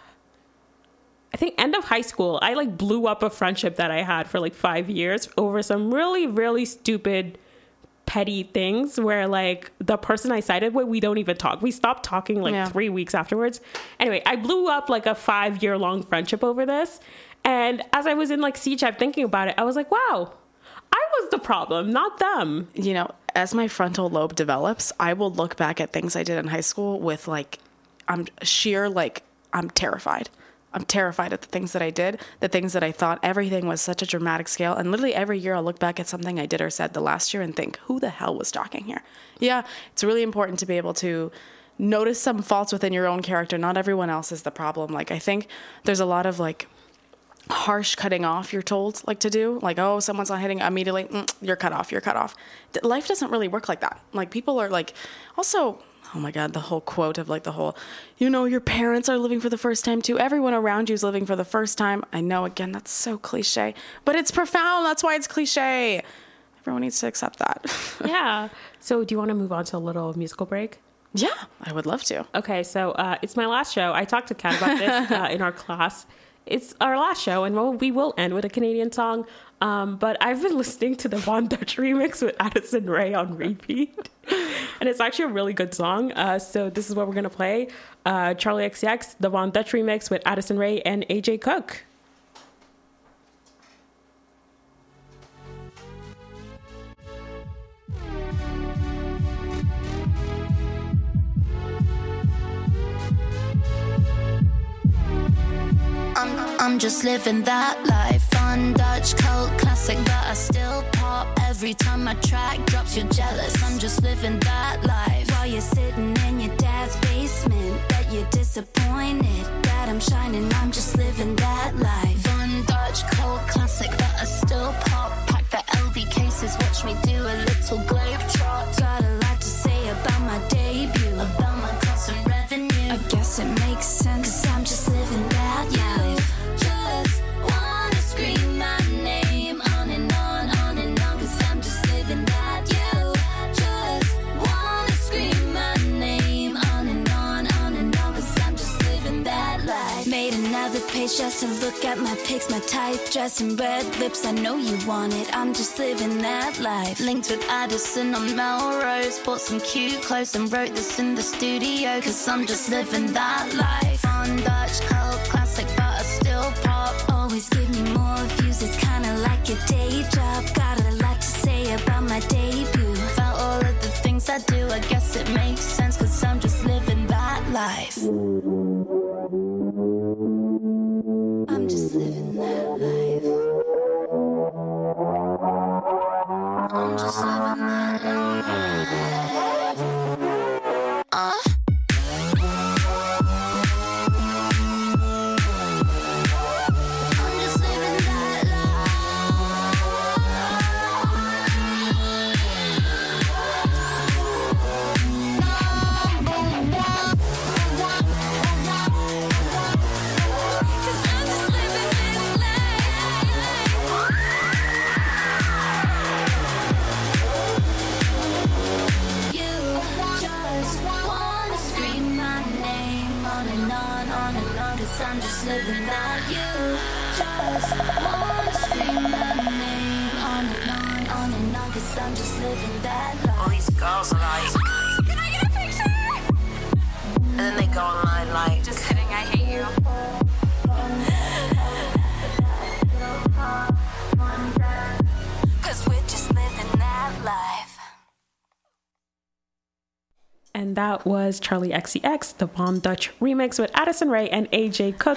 I think, end of high school. I like blew up a friendship that I had for like 5 years over some really, really stupid, petty things where like the person I sided with, we don't even talk. We stopped talking like 3 weeks afterwards. Anyway, I blew up like a 5-year-long friendship over this. And as I was in like C-Chat thinking about it, I was like, wow, I was the problem, not them. You know, as my frontal lobe develops, I will look back at things I did in high school with like, I'm terrified. I'm terrified at the things that I did, the things that I thought. Everything was such a dramatic scale. And literally every year I'll look back at something I did or said the last year and think, who the hell was talking here? Yeah, it's really important to be able to notice some faults within your own character. Not everyone else is the problem. Like, I think there's a lot of like harsh cutting off you're told like to do, like, oh, someone's not hitting immediately, you're cut off. Life doesn't really work like that. Like, people are like, also, oh my god, the whole quote of like the whole, you know, your parents are living for the first time too, everyone around you is living for the first time. I know, again, that's so cliche, but it's profound. That's why it's cliche. Everyone needs to accept that. Yeah. So do you want to move on to a little musical break? Yeah, I would love to. Okay, so it's my last show. I talked to Kat about this in our class. It's our last show, and we will end with a Canadian song. But I've been listening to the Von Dutch remix with Addison Rae on repeat. And it's actually a really good song. So this is what we're going to play. Charlie XCX, the Von Dutch remix with Addison Rae and AJ Cook. I'm just living that life. Fun Dutch cult classic, but I still pop every time my track drops. You're jealous. I'm just living that life while you're sitting in your dad's basement. Bet you're disappointed that I'm shining. I'm just living that life. Fun Dutch cult classic, but I still pop. Pack the LV cases, watch me do a little globe trot. Got a lot to say about my debut, about my cost and revenue. I guess it makes sense, 'cause I'm just living that life. Just wanna scream my name on and on, 'cause I'm just living that. You just wanna scream my name on and on, 'cause I'm just living that life. Made another page just to look at my pics, my tight dress and red lips. I know you want it, I'm just living that life. Linked with Addison on Melrose, bought some cute clothes and wrote this in the studio, 'cause I'm just living that life. On Dutch cult classic, but I still pop. Always give me more views, it's kinda like a day job. Got a lot to say about my debut, about all of the things I do. I guess it makes sense, 'cause I'm just living that life. I'm just living that life. I'm just living that life. I'm just living that life. living that life. All these girls are like, can I get a picture? And then they go online like, just kidding, I hate you. Cause we're just living that life. And that was Charlie XCX, the Bomb Dutch remix with Addison Rae and AJ Cook.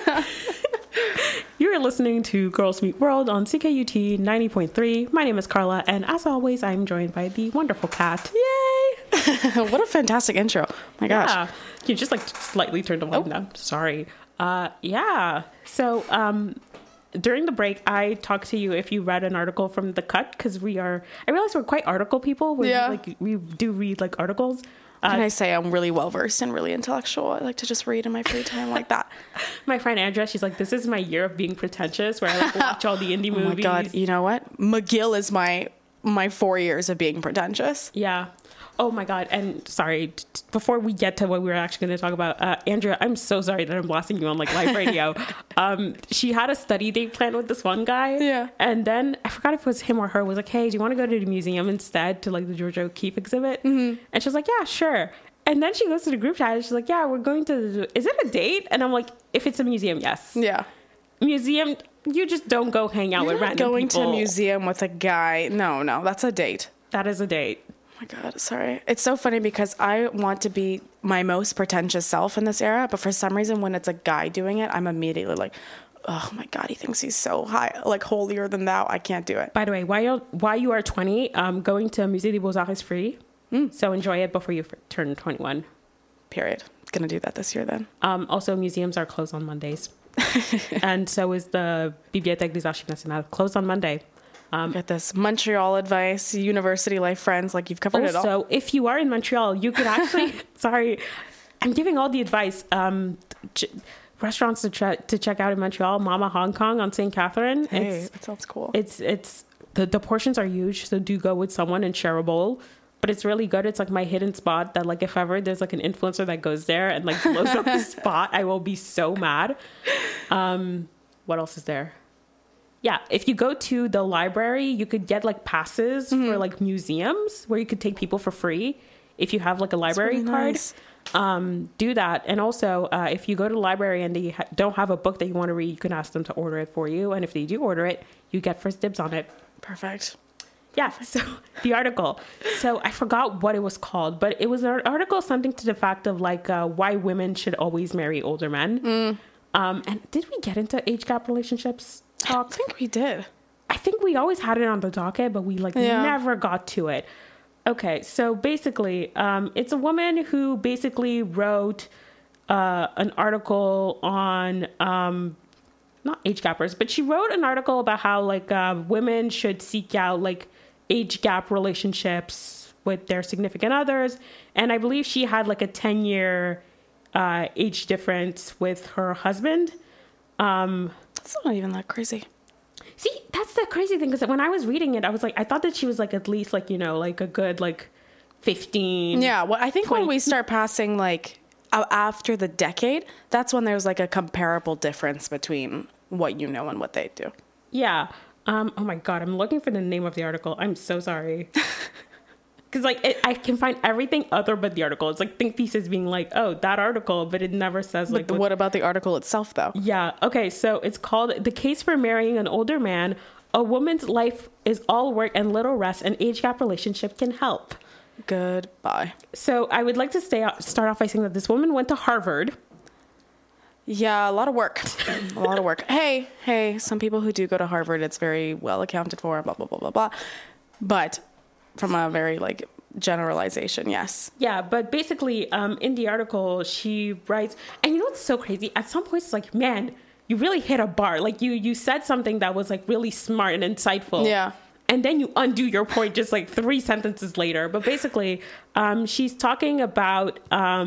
You're listening to Girls Meet World on CKUT 90.3. My name is Carla, and as always, I'm joined by the wonderful Kat. Yay! What a fantastic intro. My gosh. Yeah. You just like slightly turned the volume down. Sorry. Yeah. So, during the break, I talked to you if you read an article from The Cut, because I realized we're quite article people. We do read like articles. Can I say I'm really well versed and really intellectual? I like to just read in my free time like that. My friend Andrea, she's like, this is my year of being pretentious, where I like watch all the indie movies. Oh my God. You know what? McGill is my 4 years of being pretentious. Yeah. Oh my God. And sorry, before we get to what we were actually going to talk about, Andrea, I'm so sorry that I'm blasting you on like live radio. She had a study date planned with this one guy. Yeah. And then I forgot if it was him or her, was like, hey, do you want to go to the museum instead, to like the Georgia O'Keeffe exhibit? Mm-hmm. And she was like, yeah, sure. And then she goes to the group chat and she's like, yeah, we're going to, is it a date? And I'm like, if it's a museum, yes. Yeah. Museum, you just don't go hang out with random going people. to a museum with a guy. No, that's a date. That is a date. Oh my God, sorry. It's so funny because I want to be my most pretentious self in this era, but for some reason when it's a guy doing it, I'm immediately like, oh my God, he thinks he's so high, like holier than thou. I can't do it. By the way, while you are 20, going to Musée des Beaux-Arts is free. So enjoy it before you turn 21. Period. Gonna do that this year then. Also, museums are closed on Mondays. And so is the Bibliothèque des Archives Nationales, closed on Monday. Get this Montreal advice, university life friends, like you've covered it all. Also, if you are in Montreal, you could actually, sorry, I'm giving all the advice. Restaurants to check out in Montreal, Mama Hong Kong on St. Catherine. Hey, that sounds cool. It's the portions are huge, so do go with someone and share a bowl. But it's really good. It's like my hidden spot that like if ever there's like an influencer that goes there and like blows up the spot, I will be so mad. What else is there? Yeah, if you go to the library, you could get like passes for like museums where you could take people for free if you have like a library card. Nice. Do that. And also, if you go to the library and they don't have a book that you want to read, you can ask them to order it for you. And if they do order it, you get first dibs on it. Perfect. Yeah, so the article. So I forgot what it was called, but it was an article something to the fact of like why women should always marry older men. And did we get into age gap relationships talk? I think we did. I think we always had it on the docket, but we never got to it. Okay, so basically, it's a woman who basically wrote an article on not age gappers, but she wrote an article about how like women should seek out like age gap relationships with their significant others. And I believe she had like a 10-year age difference with her husband. That's not even that crazy. See, that's the crazy thing, because when I was reading it, I was like, I thought that she was like at least like, you know, like a good like 15. Yeah, well, I think 20. when we start passing like after the decade, that's when there's like a comparable difference between what you know and what they do. Yeah. Oh my God, I'm looking for the name of the article. I'm so sorry. Because like I can find everything other but the article. It's like think pieces being like, oh, that article, but it never says like. But what about the article itself, though? Yeah. Okay. So it's called "The Case for Marrying an Older Man. A Woman's Life is All Work and Little Rest. An Age Gap Relationship Can Help." Goodbye. So I would like to start off by saying that this woman went to Harvard. Yeah, a lot of work. A lot of work. Hey, some people who do go to Harvard, it's very well accounted for, blah, blah, blah, blah, blah. But from a very, like, generalization, yes. Yeah, but basically, in the article, she writes, and you know what's so crazy? At some point, it's like, man, you really hit a bar. Like, you said something that was, like, really smart and insightful. Yeah. And then you undo your point just, like, 3 sentences later. But basically, she's talking about...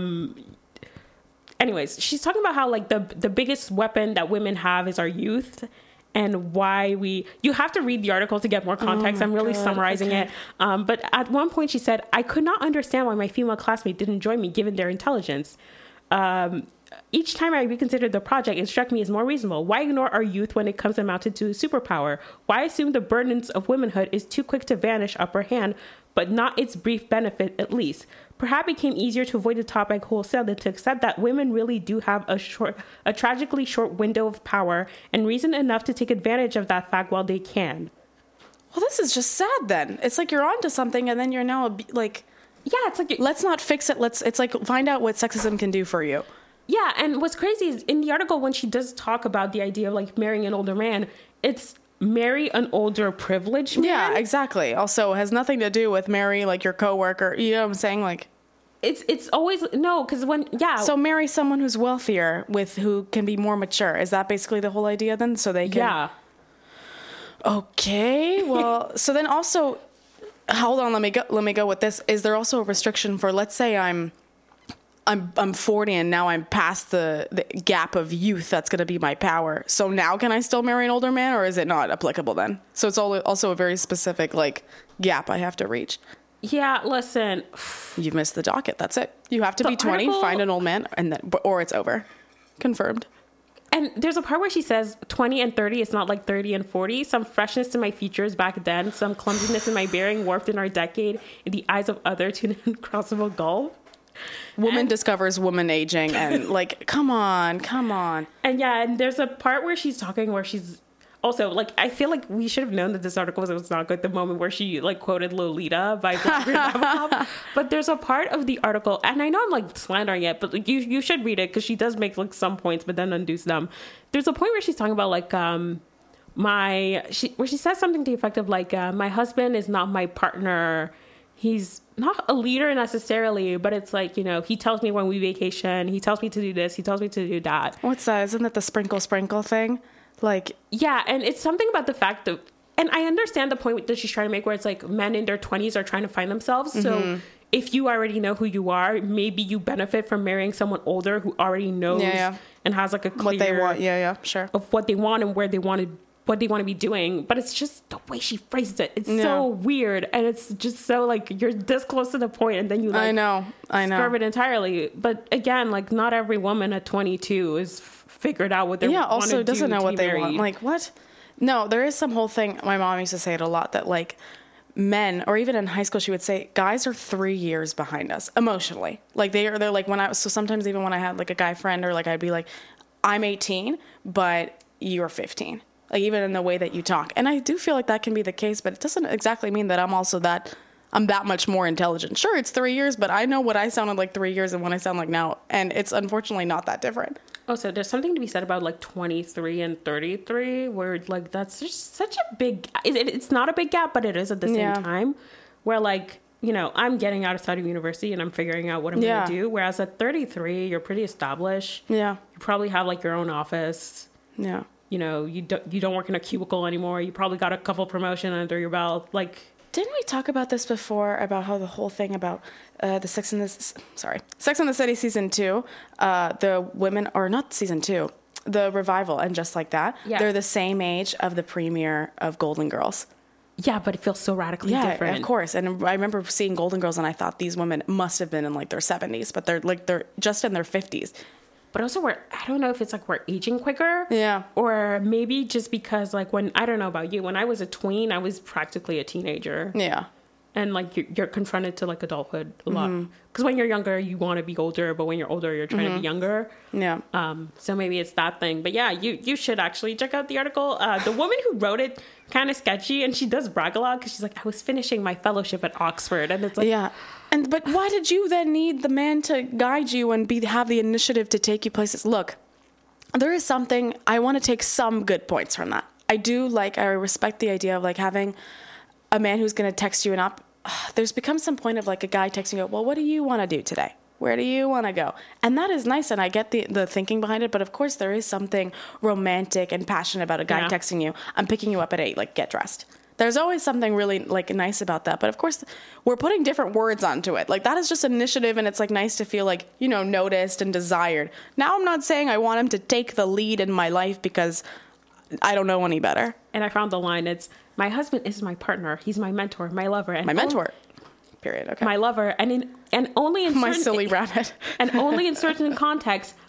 Anyways, she's talking about how like the biggest weapon that women have is our youth, and why you have to read the article to get more context. I'm really summarizing it. But at one point she said, I could not understand why my female classmate didn't join me given their intelligence. each time I reconsidered the project, it struck me as more reasonable. Why ignore our youth when it comes to mounted to superpower? Why assume the burdens of womanhood is too quick to vanish upper hand, but not its brief benefit at least? Perhaps it became easier to avoid the topic wholesale than to accept that women really do have a tragically short window of power and reason enough to take advantage of that fact while they can. Well, this is just sad then. It's like you're onto something and then you're now like... Yeah, it's like... Let's not fix it. It's like find out what sexism can do for you. Yeah, and what's crazy is in the article when she does talk about the idea of like marrying an older man, it's marry an older privileged man. Yeah, exactly. Also, it has nothing to do with marry like your coworker. You know what I'm saying? Like... It's always... No, because when... Yeah. So marry someone who's wealthier who can be more mature. Is that basically the whole idea then? So they can... Yeah. Okay, well, so then also, hold on, let me go with this. Is there also a restriction for, let's say I'm 40 and now I'm past the gap of youth that's going to be my power. So now can I still marry an older man, or is it not applicable then? So it's also a very specific like gap I have to reach. Yeah, listen. You've missed the docket. That's it. You have to be 20, find an old man, and then or it's over. Confirmed. And there's a part where she says 20 and 30 is not like 30 and 40. Some freshness in my features back then, some clumsiness in my bearing warped in our decade in the eyes of other to an uncrossable gulf. Woman discovers woman aging and like, come on. And yeah, and there's a part where she's talking where she's also like, I feel like we should have known that this article was not good at the moment where she like quoted Lolita by Nabokov. But there's a part of the article, and I know I'm like slandering it, but like you should read it because she does make like some points, but then undoes them. There's a point where she's talking about like where she says something to the effect of like my husband is not my partner. He's not a leader necessarily, but it's like, you know, he tells me when we vacation, he tells me to do this, he tells me to do that. What's that? Isn't that the sprinkle thing? Like, yeah, and it's something about the fact that, and I understand the point that she's trying to make where it's like men in their 20s are trying to find themselves. Mm-hmm. So if you already know who you are, maybe you benefit from marrying someone older who already knows and has like a clear what they want. Sure. Of what they want and where they want to, what they want to be doing. But it's just the way she phrases it. It's so weird. And it's just so like, you're this close to the point and then you like, I know. Scarve it entirely. But again, like not every woman at 22 is figured out what they want to do. Yeah, also doesn't know what they want. Like, what? No, there is some whole thing. My mom used to say it a lot that, like, men, or even in high school, she would say, guys are 3 years behind us emotionally. Like, they're like, so sometimes even when I had, like, a guy friend, or, like, I'd be like, I'm 18, but you're 15. Like, even in the way that you talk. And I do feel like that can be the case, but it doesn't exactly mean that I'm that much more intelligent. Sure, it's 3 years, but I know what I sounded like 3 years and what I sound like now. And it's unfortunately not that different. Oh, so there's something to be said about like 23 and 33 where like that's just such a big, it's not a big gap, but it is at the same time where like, you know, I'm getting outside of university and I'm figuring out what I'm going to do. Whereas at 33, you're pretty established. Yeah. You probably have like your own office. Yeah. You know, you don't work in a cubicle anymore. You probably got a couple promotion under your belt. Like, didn't we talk about this before about how the whole thing about the Sex and the City season 2, the women, or not season 2, the revival and Just Like That, they're the same age of the premiere of Golden Girls. Yeah, but it feels so radically different. Yeah, of course. And I remember seeing Golden Girls and I thought these women must have been in like their 70s, but they're just in their 50s. But also I don't know if it's like we're aging quicker. Yeah. Or maybe just because like I don't know about you, when I was a tween, I was practically a teenager. Yeah. And like you're confronted to like adulthood a lot. Because when you're younger, you want to be older, but when you're older, you're trying to be younger. Yeah. So maybe it's that thing. But yeah, you should actually check out the article. The woman who wrote it, kind of sketchy, and she does brag a lot because she's like, I was finishing my fellowship at Oxford, and it's like, yeah. But why did you then need the man to guide you and have the initiative to take you places? Look, there is something, I want to take some good points from that. I respect the idea of like having a man who's going to text you and there's become some point of like a guy texting you, well, what do you want to do today? Where do you want to go? And that is nice, and I get the thinking behind it, but of course there is something romantic and passionate about a guy texting you, I'm picking you up at 8, like, get dressed. There's always something really like nice about that. But of course, we're putting different words onto it. Like that is just initiative, and it's like nice to feel like, you know, noticed and desired. Now I'm not saying I want him to take the lead in my life because I don't know any better. And I found the line. It's, my husband is my partner. He's my mentor, my lover. And my mentor. Period. Okay. My lover. And only in my silly rabbit. And only in certain contexts,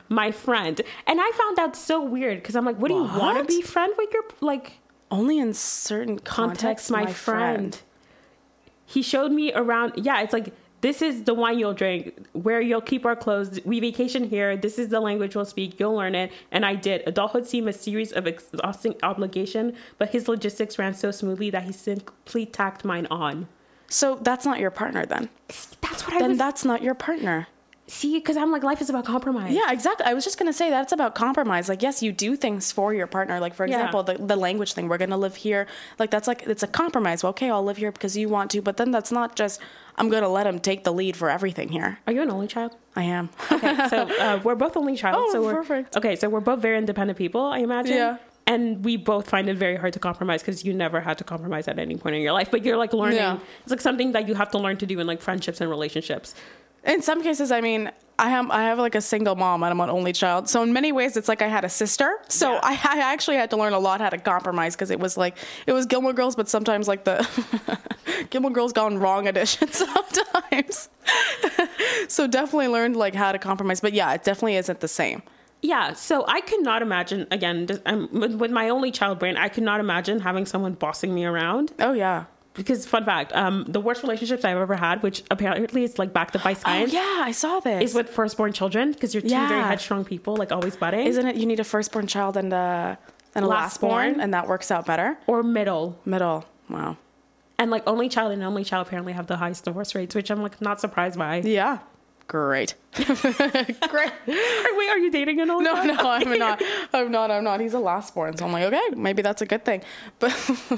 my friend. And I found that so weird because I'm like, what do you want to be friend with your, like... Only in certain contexts, my friend. He showed me around. Yeah, it's like, this is the wine you'll drink, where you'll keep our clothes. We vacation here. This is the language we'll speak. You'll learn it. And I did. Adulthood seemed a series of exhausting obligation, but his logistics ran so smoothly that he simply tacked mine on. So that's not your partner then? That's what I was... Then that's not your partner. See, because I'm like, life is about compromise. Yeah, exactly. I was just going to say that's about compromise. Like, yes, you do things for your partner. Like, for example, the language thing, we're going to live here. Like, that's like, it's a compromise. Well, okay, I'll live here because you want to. But then that's not just, I'm going to let him take the lead for everything here. Are you an only child? I am. Okay, so we're both only child. Oh, so we're, perfect. Okay, so we're both very independent people, I imagine. Yeah. And we both find it very hard to compromise because you never had to compromise at any point in your life. But you're like learning. Yeah. It's like something that you have to learn to do in like friendships and relationships. In some cases, I mean, I have like a single mom and I'm an only child. So in many ways, it's like I had a sister. So yeah. I actually had to learn a lot how to compromise because it was Gilmore Girls, but sometimes like the Gilmore Girls gone wrong edition sometimes. So definitely learned like how to compromise. But yeah, it definitely isn't the same. Yeah, so I could not imagine, again, with my only child brain, I could not imagine having someone bossing me around. Oh, yeah. Because, fun fact, the worst relationships I've ever had, which apparently is like backed up by science. Oh, yeah, I saw this. Is with firstborn children, because you're two very headstrong people, like always butting. Isn't it? You need a firstborn child and a lastborn, and that works out better? Or middle. Wow. And like only child and only child apparently have the highest divorce rates, which I'm like not surprised by. Yeah. Great. Great. Wait, are you dating an only child? No, I'm not. He's a lastborn. So I'm like, okay, maybe that's a good thing. But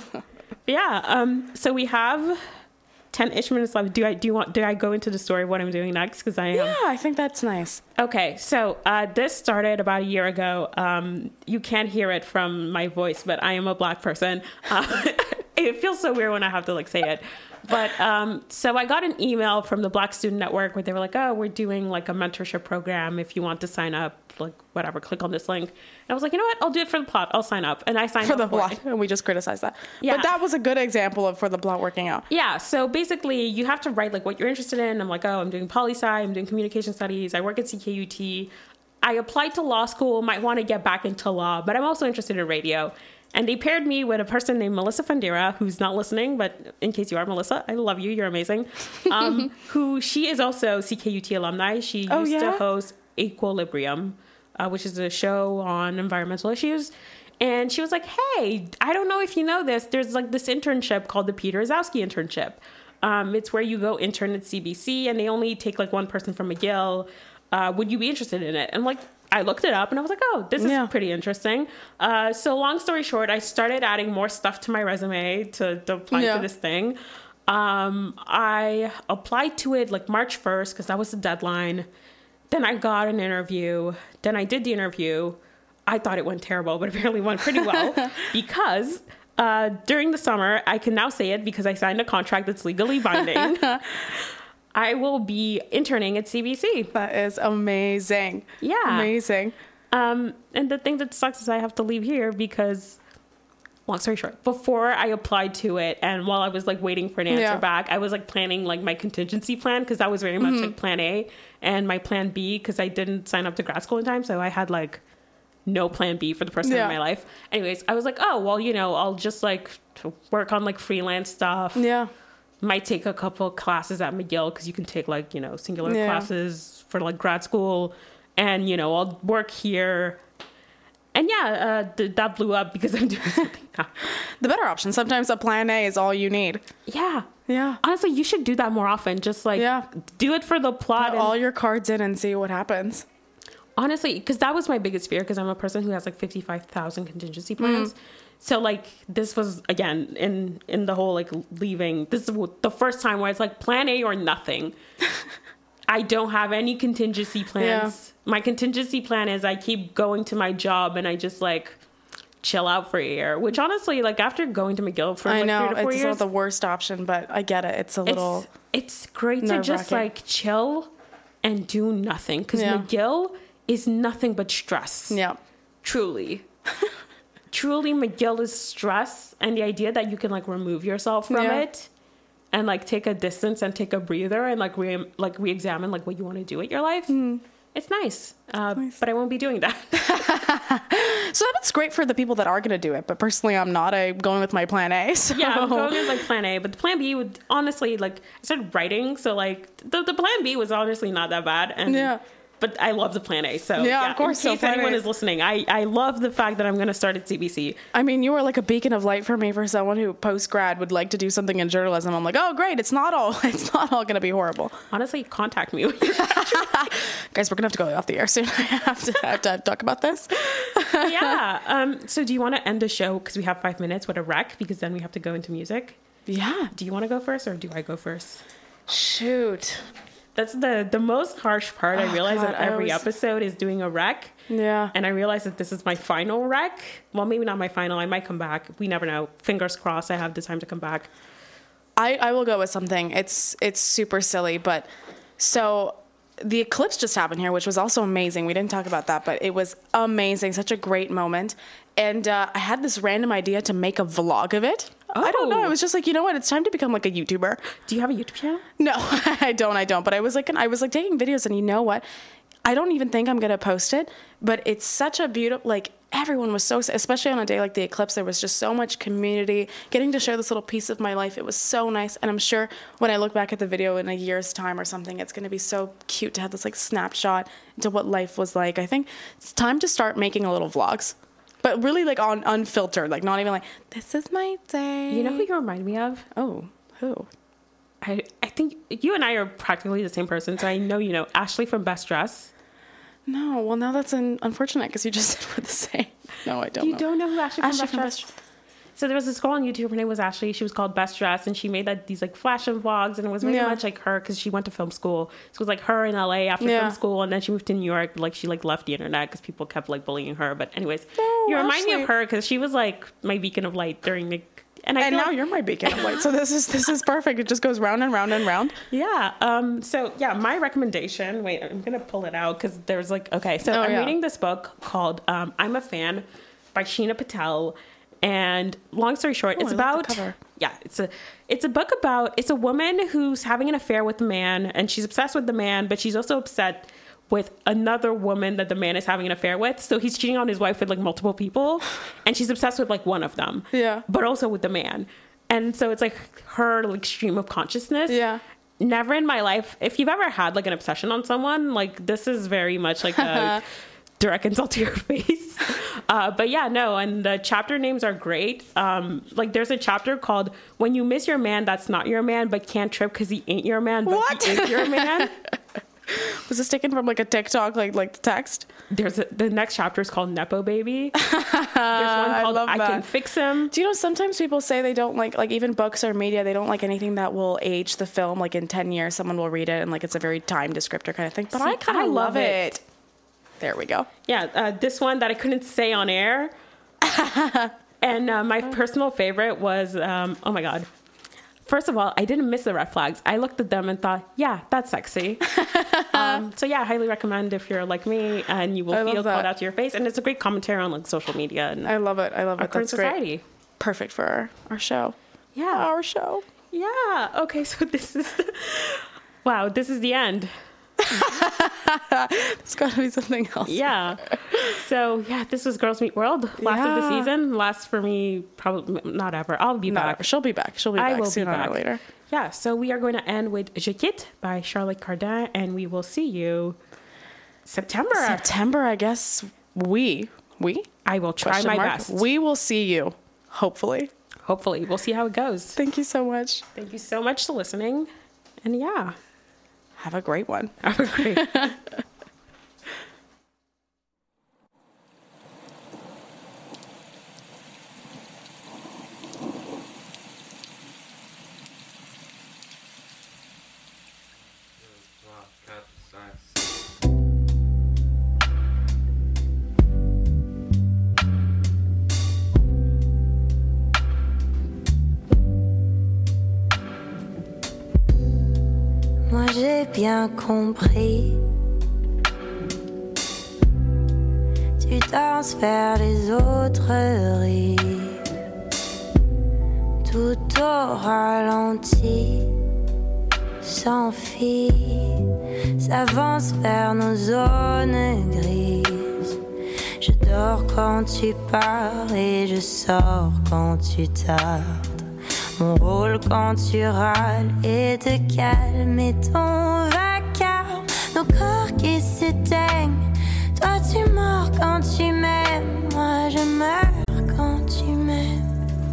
yeah. So we have 10-ish minutes left. Do I go into the story of what I'm doing next? Because I am. Yeah, I think that's nice. Okay. So this started about a year ago. You can't hear it from my voice, but I am a Black person. It feels so weird when I have to like say it. But so I got an email from the Black Student Network where they were like, oh, we're doing like a mentorship program. If you want to sign up, like whatever, click on this link. And I was like, you know what? I'll do it for the plot. I'll sign up. And I signed up for the plot. And we just criticized that. Yeah. But that was a good example of for the plot working out. Yeah. So basically you have to write like what you're interested in. I'm like, oh, I'm doing poli-sci. I'm doing communication studies. I work at CKUT. I applied to law school, might want to get back into law, but I'm also interested in radio. And they paired me with a person named Melissa Fundera, who's not listening, but in case you are, Melissa, I love you. You're amazing. She is also CKUT alumni. She used to host Equilibrium, which is a show on environmental issues. And she was like, hey, I don't know if you know this. There's like this internship called the Peter Zowski internship. It's where you go intern at CBC and they only take like one person from McGill. Would you be interested in it? And like, I looked it up and I was like, oh, this is pretty interesting. So long story short, I started adding more stuff to my resume to apply to this thing. I applied to it like March 1st because that was the deadline. Then I got an interview. Then I did the interview. I thought it went terrible, but apparently went pretty well because during the summer, I can now say it because I signed a contract that's legally binding. I will be interning at CBC. That is amazing. Yeah. Amazing. And the thing that sucks is I have to leave here because, long story short, before I applied to it and while I was like waiting for an answer back, I was like planning like my contingency plan because that was very much like plan A and my plan B because I didn't sign up to grad school in time. So I had like no plan B for the first time in my life. Anyways, I was like, oh, well, you know, I'll just like work on like freelance stuff. Yeah. Might take a couple classes at McGill because you can take like, you know, singular classes for like grad school and, you know, I'll work here. And that blew up because I'm doing something now. The better option. Sometimes a plan A is all you need. Yeah. Yeah. Honestly, you should do that more often. Just like do it for the plot. Put all your cards in and see what happens. Honestly, because that was my biggest fear because I'm a person who has like 55,000 contingency plans. So, like, this was, again, in the whole, like, leaving. This is the first time where it's, like, plan A or nothing. I don't have any contingency plans. Yeah. My contingency plan is I keep going to my job and I just, like, chill out for a year. Which, honestly, like, after going to McGill for, like, 3 to 4 years. It's not the worst option, but I get it. It's a little It's great to just, like, chill and do nothing. Because McGill is nothing but stress. Yeah. Truly. Truly, McGill is stress, and the idea that you can like remove yourself from it, and like take a distance and take a breather and like re-examine like what you want to do with your life it's nice. But I won't be doing that. So that's great for the people that are going to do it. But personally, I'm not. I'm going with my plan A. So. Yeah, I'm going with like plan A. But the plan B would honestly, like, I started writing. So like the plan B was honestly not that bad. And yeah. But I love the plan A. So yeah, of course. In case anyone is listening, I love the fact that I'm going to start at CBC. I mean, you were like a beacon of light for me, for someone who post-grad would like to do something in journalism. I'm like, oh, great. It's not all going to be horrible. Honestly, contact me. Guys, we're going to have to go off the air soon. I have to talk about this. Yeah. So do you want to end the show, because we have 5 minutes, with a rec, because then we have to go into music? Yeah. Do you want to go first, or do I go first? Shoot. That's the most harsh part. I realize that every episode is doing a rec. Yeah. And I realize that this is my final rec. Well, maybe not my final. I might come back. We never know. Fingers crossed I have the time to come back. I will go with something. It's super silly, but so the eclipse just happened here, which was also amazing. We didn't talk about that, but it was amazing. Such a great moment. And I had this random idea to make a vlog of it. Oh. I don't know. I was just like, you know what? It's time to become like a YouTuber. Do you have a YouTube channel? No, I don't. But I was like taking videos, and you know what? I don't even think I'm going to post it, but it's such a beautiful, like, everyone was so, especially on a day like the eclipse, there was just so much community, getting to share this little piece of my life. It was so nice. And I'm sure when I look back at the video in a year's time or something, it's going to be so cute to have this like snapshot into what life was like. I think it's time to start making a little vlogs, but really like unfiltered, like not even like, this is my day. You know who you remind me of? Oh, who? I think you and I are practically the same person. So I know, you know, Ashley from Best Dress. No, well, now that's unfortunate because you just said we're the same. No, I don't know. You don't know who Ashley from Best Dress? So there was this girl on YouTube. Her name was Ashley. She was called Best Dress, and she made these like fashion vlogs, and it was very much like her because she went to film school. So it was like her in LA after film school, and then she moved to New York. Like she like left the internet because people kept like bullying her. But anyways, you remind me of her because she was like my beacon of light during the. And now you're my beacon of light. So this is perfect. It just goes round and round and round. Yeah. So yeah, my recommendation. Wait, I'm gonna pull it out because there's like I'm reading this book called "I'm a Fan" by Sheena Patel. And long story short, it's about it's a book about it's a woman who's having an affair with a man, and she's obsessed with the man, but she's also upset with another woman that the man is having an affair with. So he's cheating on his wife with like multiple people, and she's obsessed with like one of them. Yeah. But also with the man. And so it's like her like stream of consciousness. Yeah. Never in my life, if you've ever had like an obsession on someone, like this is very much like a direct insult to your face. But yeah, no. And the chapter names are great. Like there's a chapter called "When You Miss Your Man, That's Not Your Man, But Can't Trip Because He Ain't Your Man, But He Is Your Man." Was this taken from like a TikTok, like the text? The next chapter is called Nepo Baby. There's one called I Can Fix Him. Do you know sometimes people say they don't like even books or media, they don't like anything that will age the film. Like in 10 years, someone will read it and like it's a very time descriptor kind of thing. But I kind of love it. There we go. Yeah, this one that I couldn't say on air. And my personal favorite was, oh my God. First of all, I didn't miss the red flags. I looked at them and thought, yeah, that's sexy. So yeah, I highly recommend if you're like me and you will feel called out to your face. And it's a great commentary on like social media. And I love it. I love it. That's society. Great. Perfect for our show. Yeah. Our show. Yeah. Okay, so this is the end. There's got to be something else. Yeah. So yeah, this was Girls Meet World. Last of the season. Last for me, probably not ever. I'll be back. She'll be back. She'll be back sooner or later. Yeah. So we are going to end with Je Quitte by Charlotte Cardin, and we will see you September. I guess I will try my best. We will see you. Hopefully. We'll see how it goes. Thank you so much. Thank you so much for listening. And yeah. Have a great one. Have a great Moi j'ai bien compris. Tu danses vers les autres rires, tout au ralenti. s'enfuit, s'avance vers nos zones grises. Je dors quand tu pars et je sors quand tu tardes. Mon rôle quand tu râles est de calmer ton vacarme. Nos corps qui s'éteignent, toi tu mords quand tu m'aimes, moi je meurs quand tu m'aimes.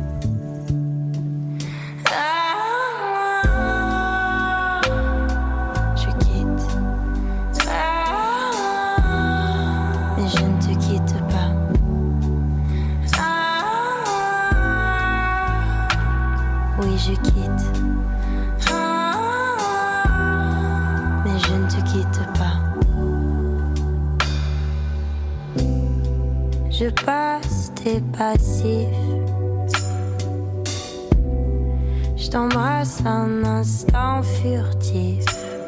Je quitte, mais je ne te quitte pas. Oui, je quitte, mais je ne te quitte pas. Je passe tes passifs, je t'embrasse un instant furtif.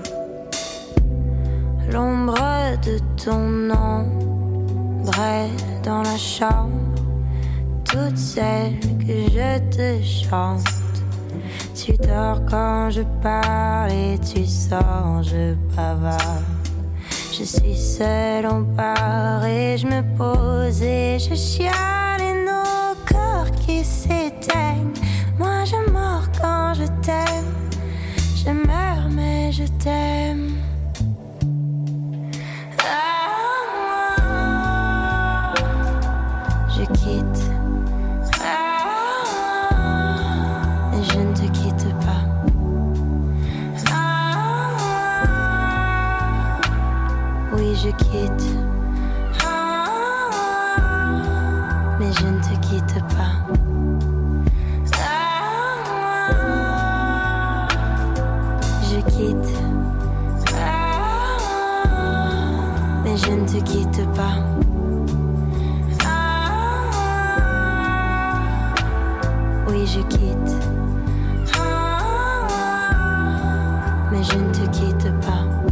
L'ombre de ton ombre est dans la chambre, toute celle que je te chante. Tu dors quand je parle et tu sors, je bavarde. Je suis seule en part et je me pose et je chiale et nos corps qui s'éteignent. Moi je mords quand je t'aime, je meurs mais je t'aime. Je quitte, mais je ne te quitte pas. Oui, je quitte, mais je ne te quitte pas. Je quitte, mais je ne te quitte pas. Oui, je quitte, mais je ne te quitte pas.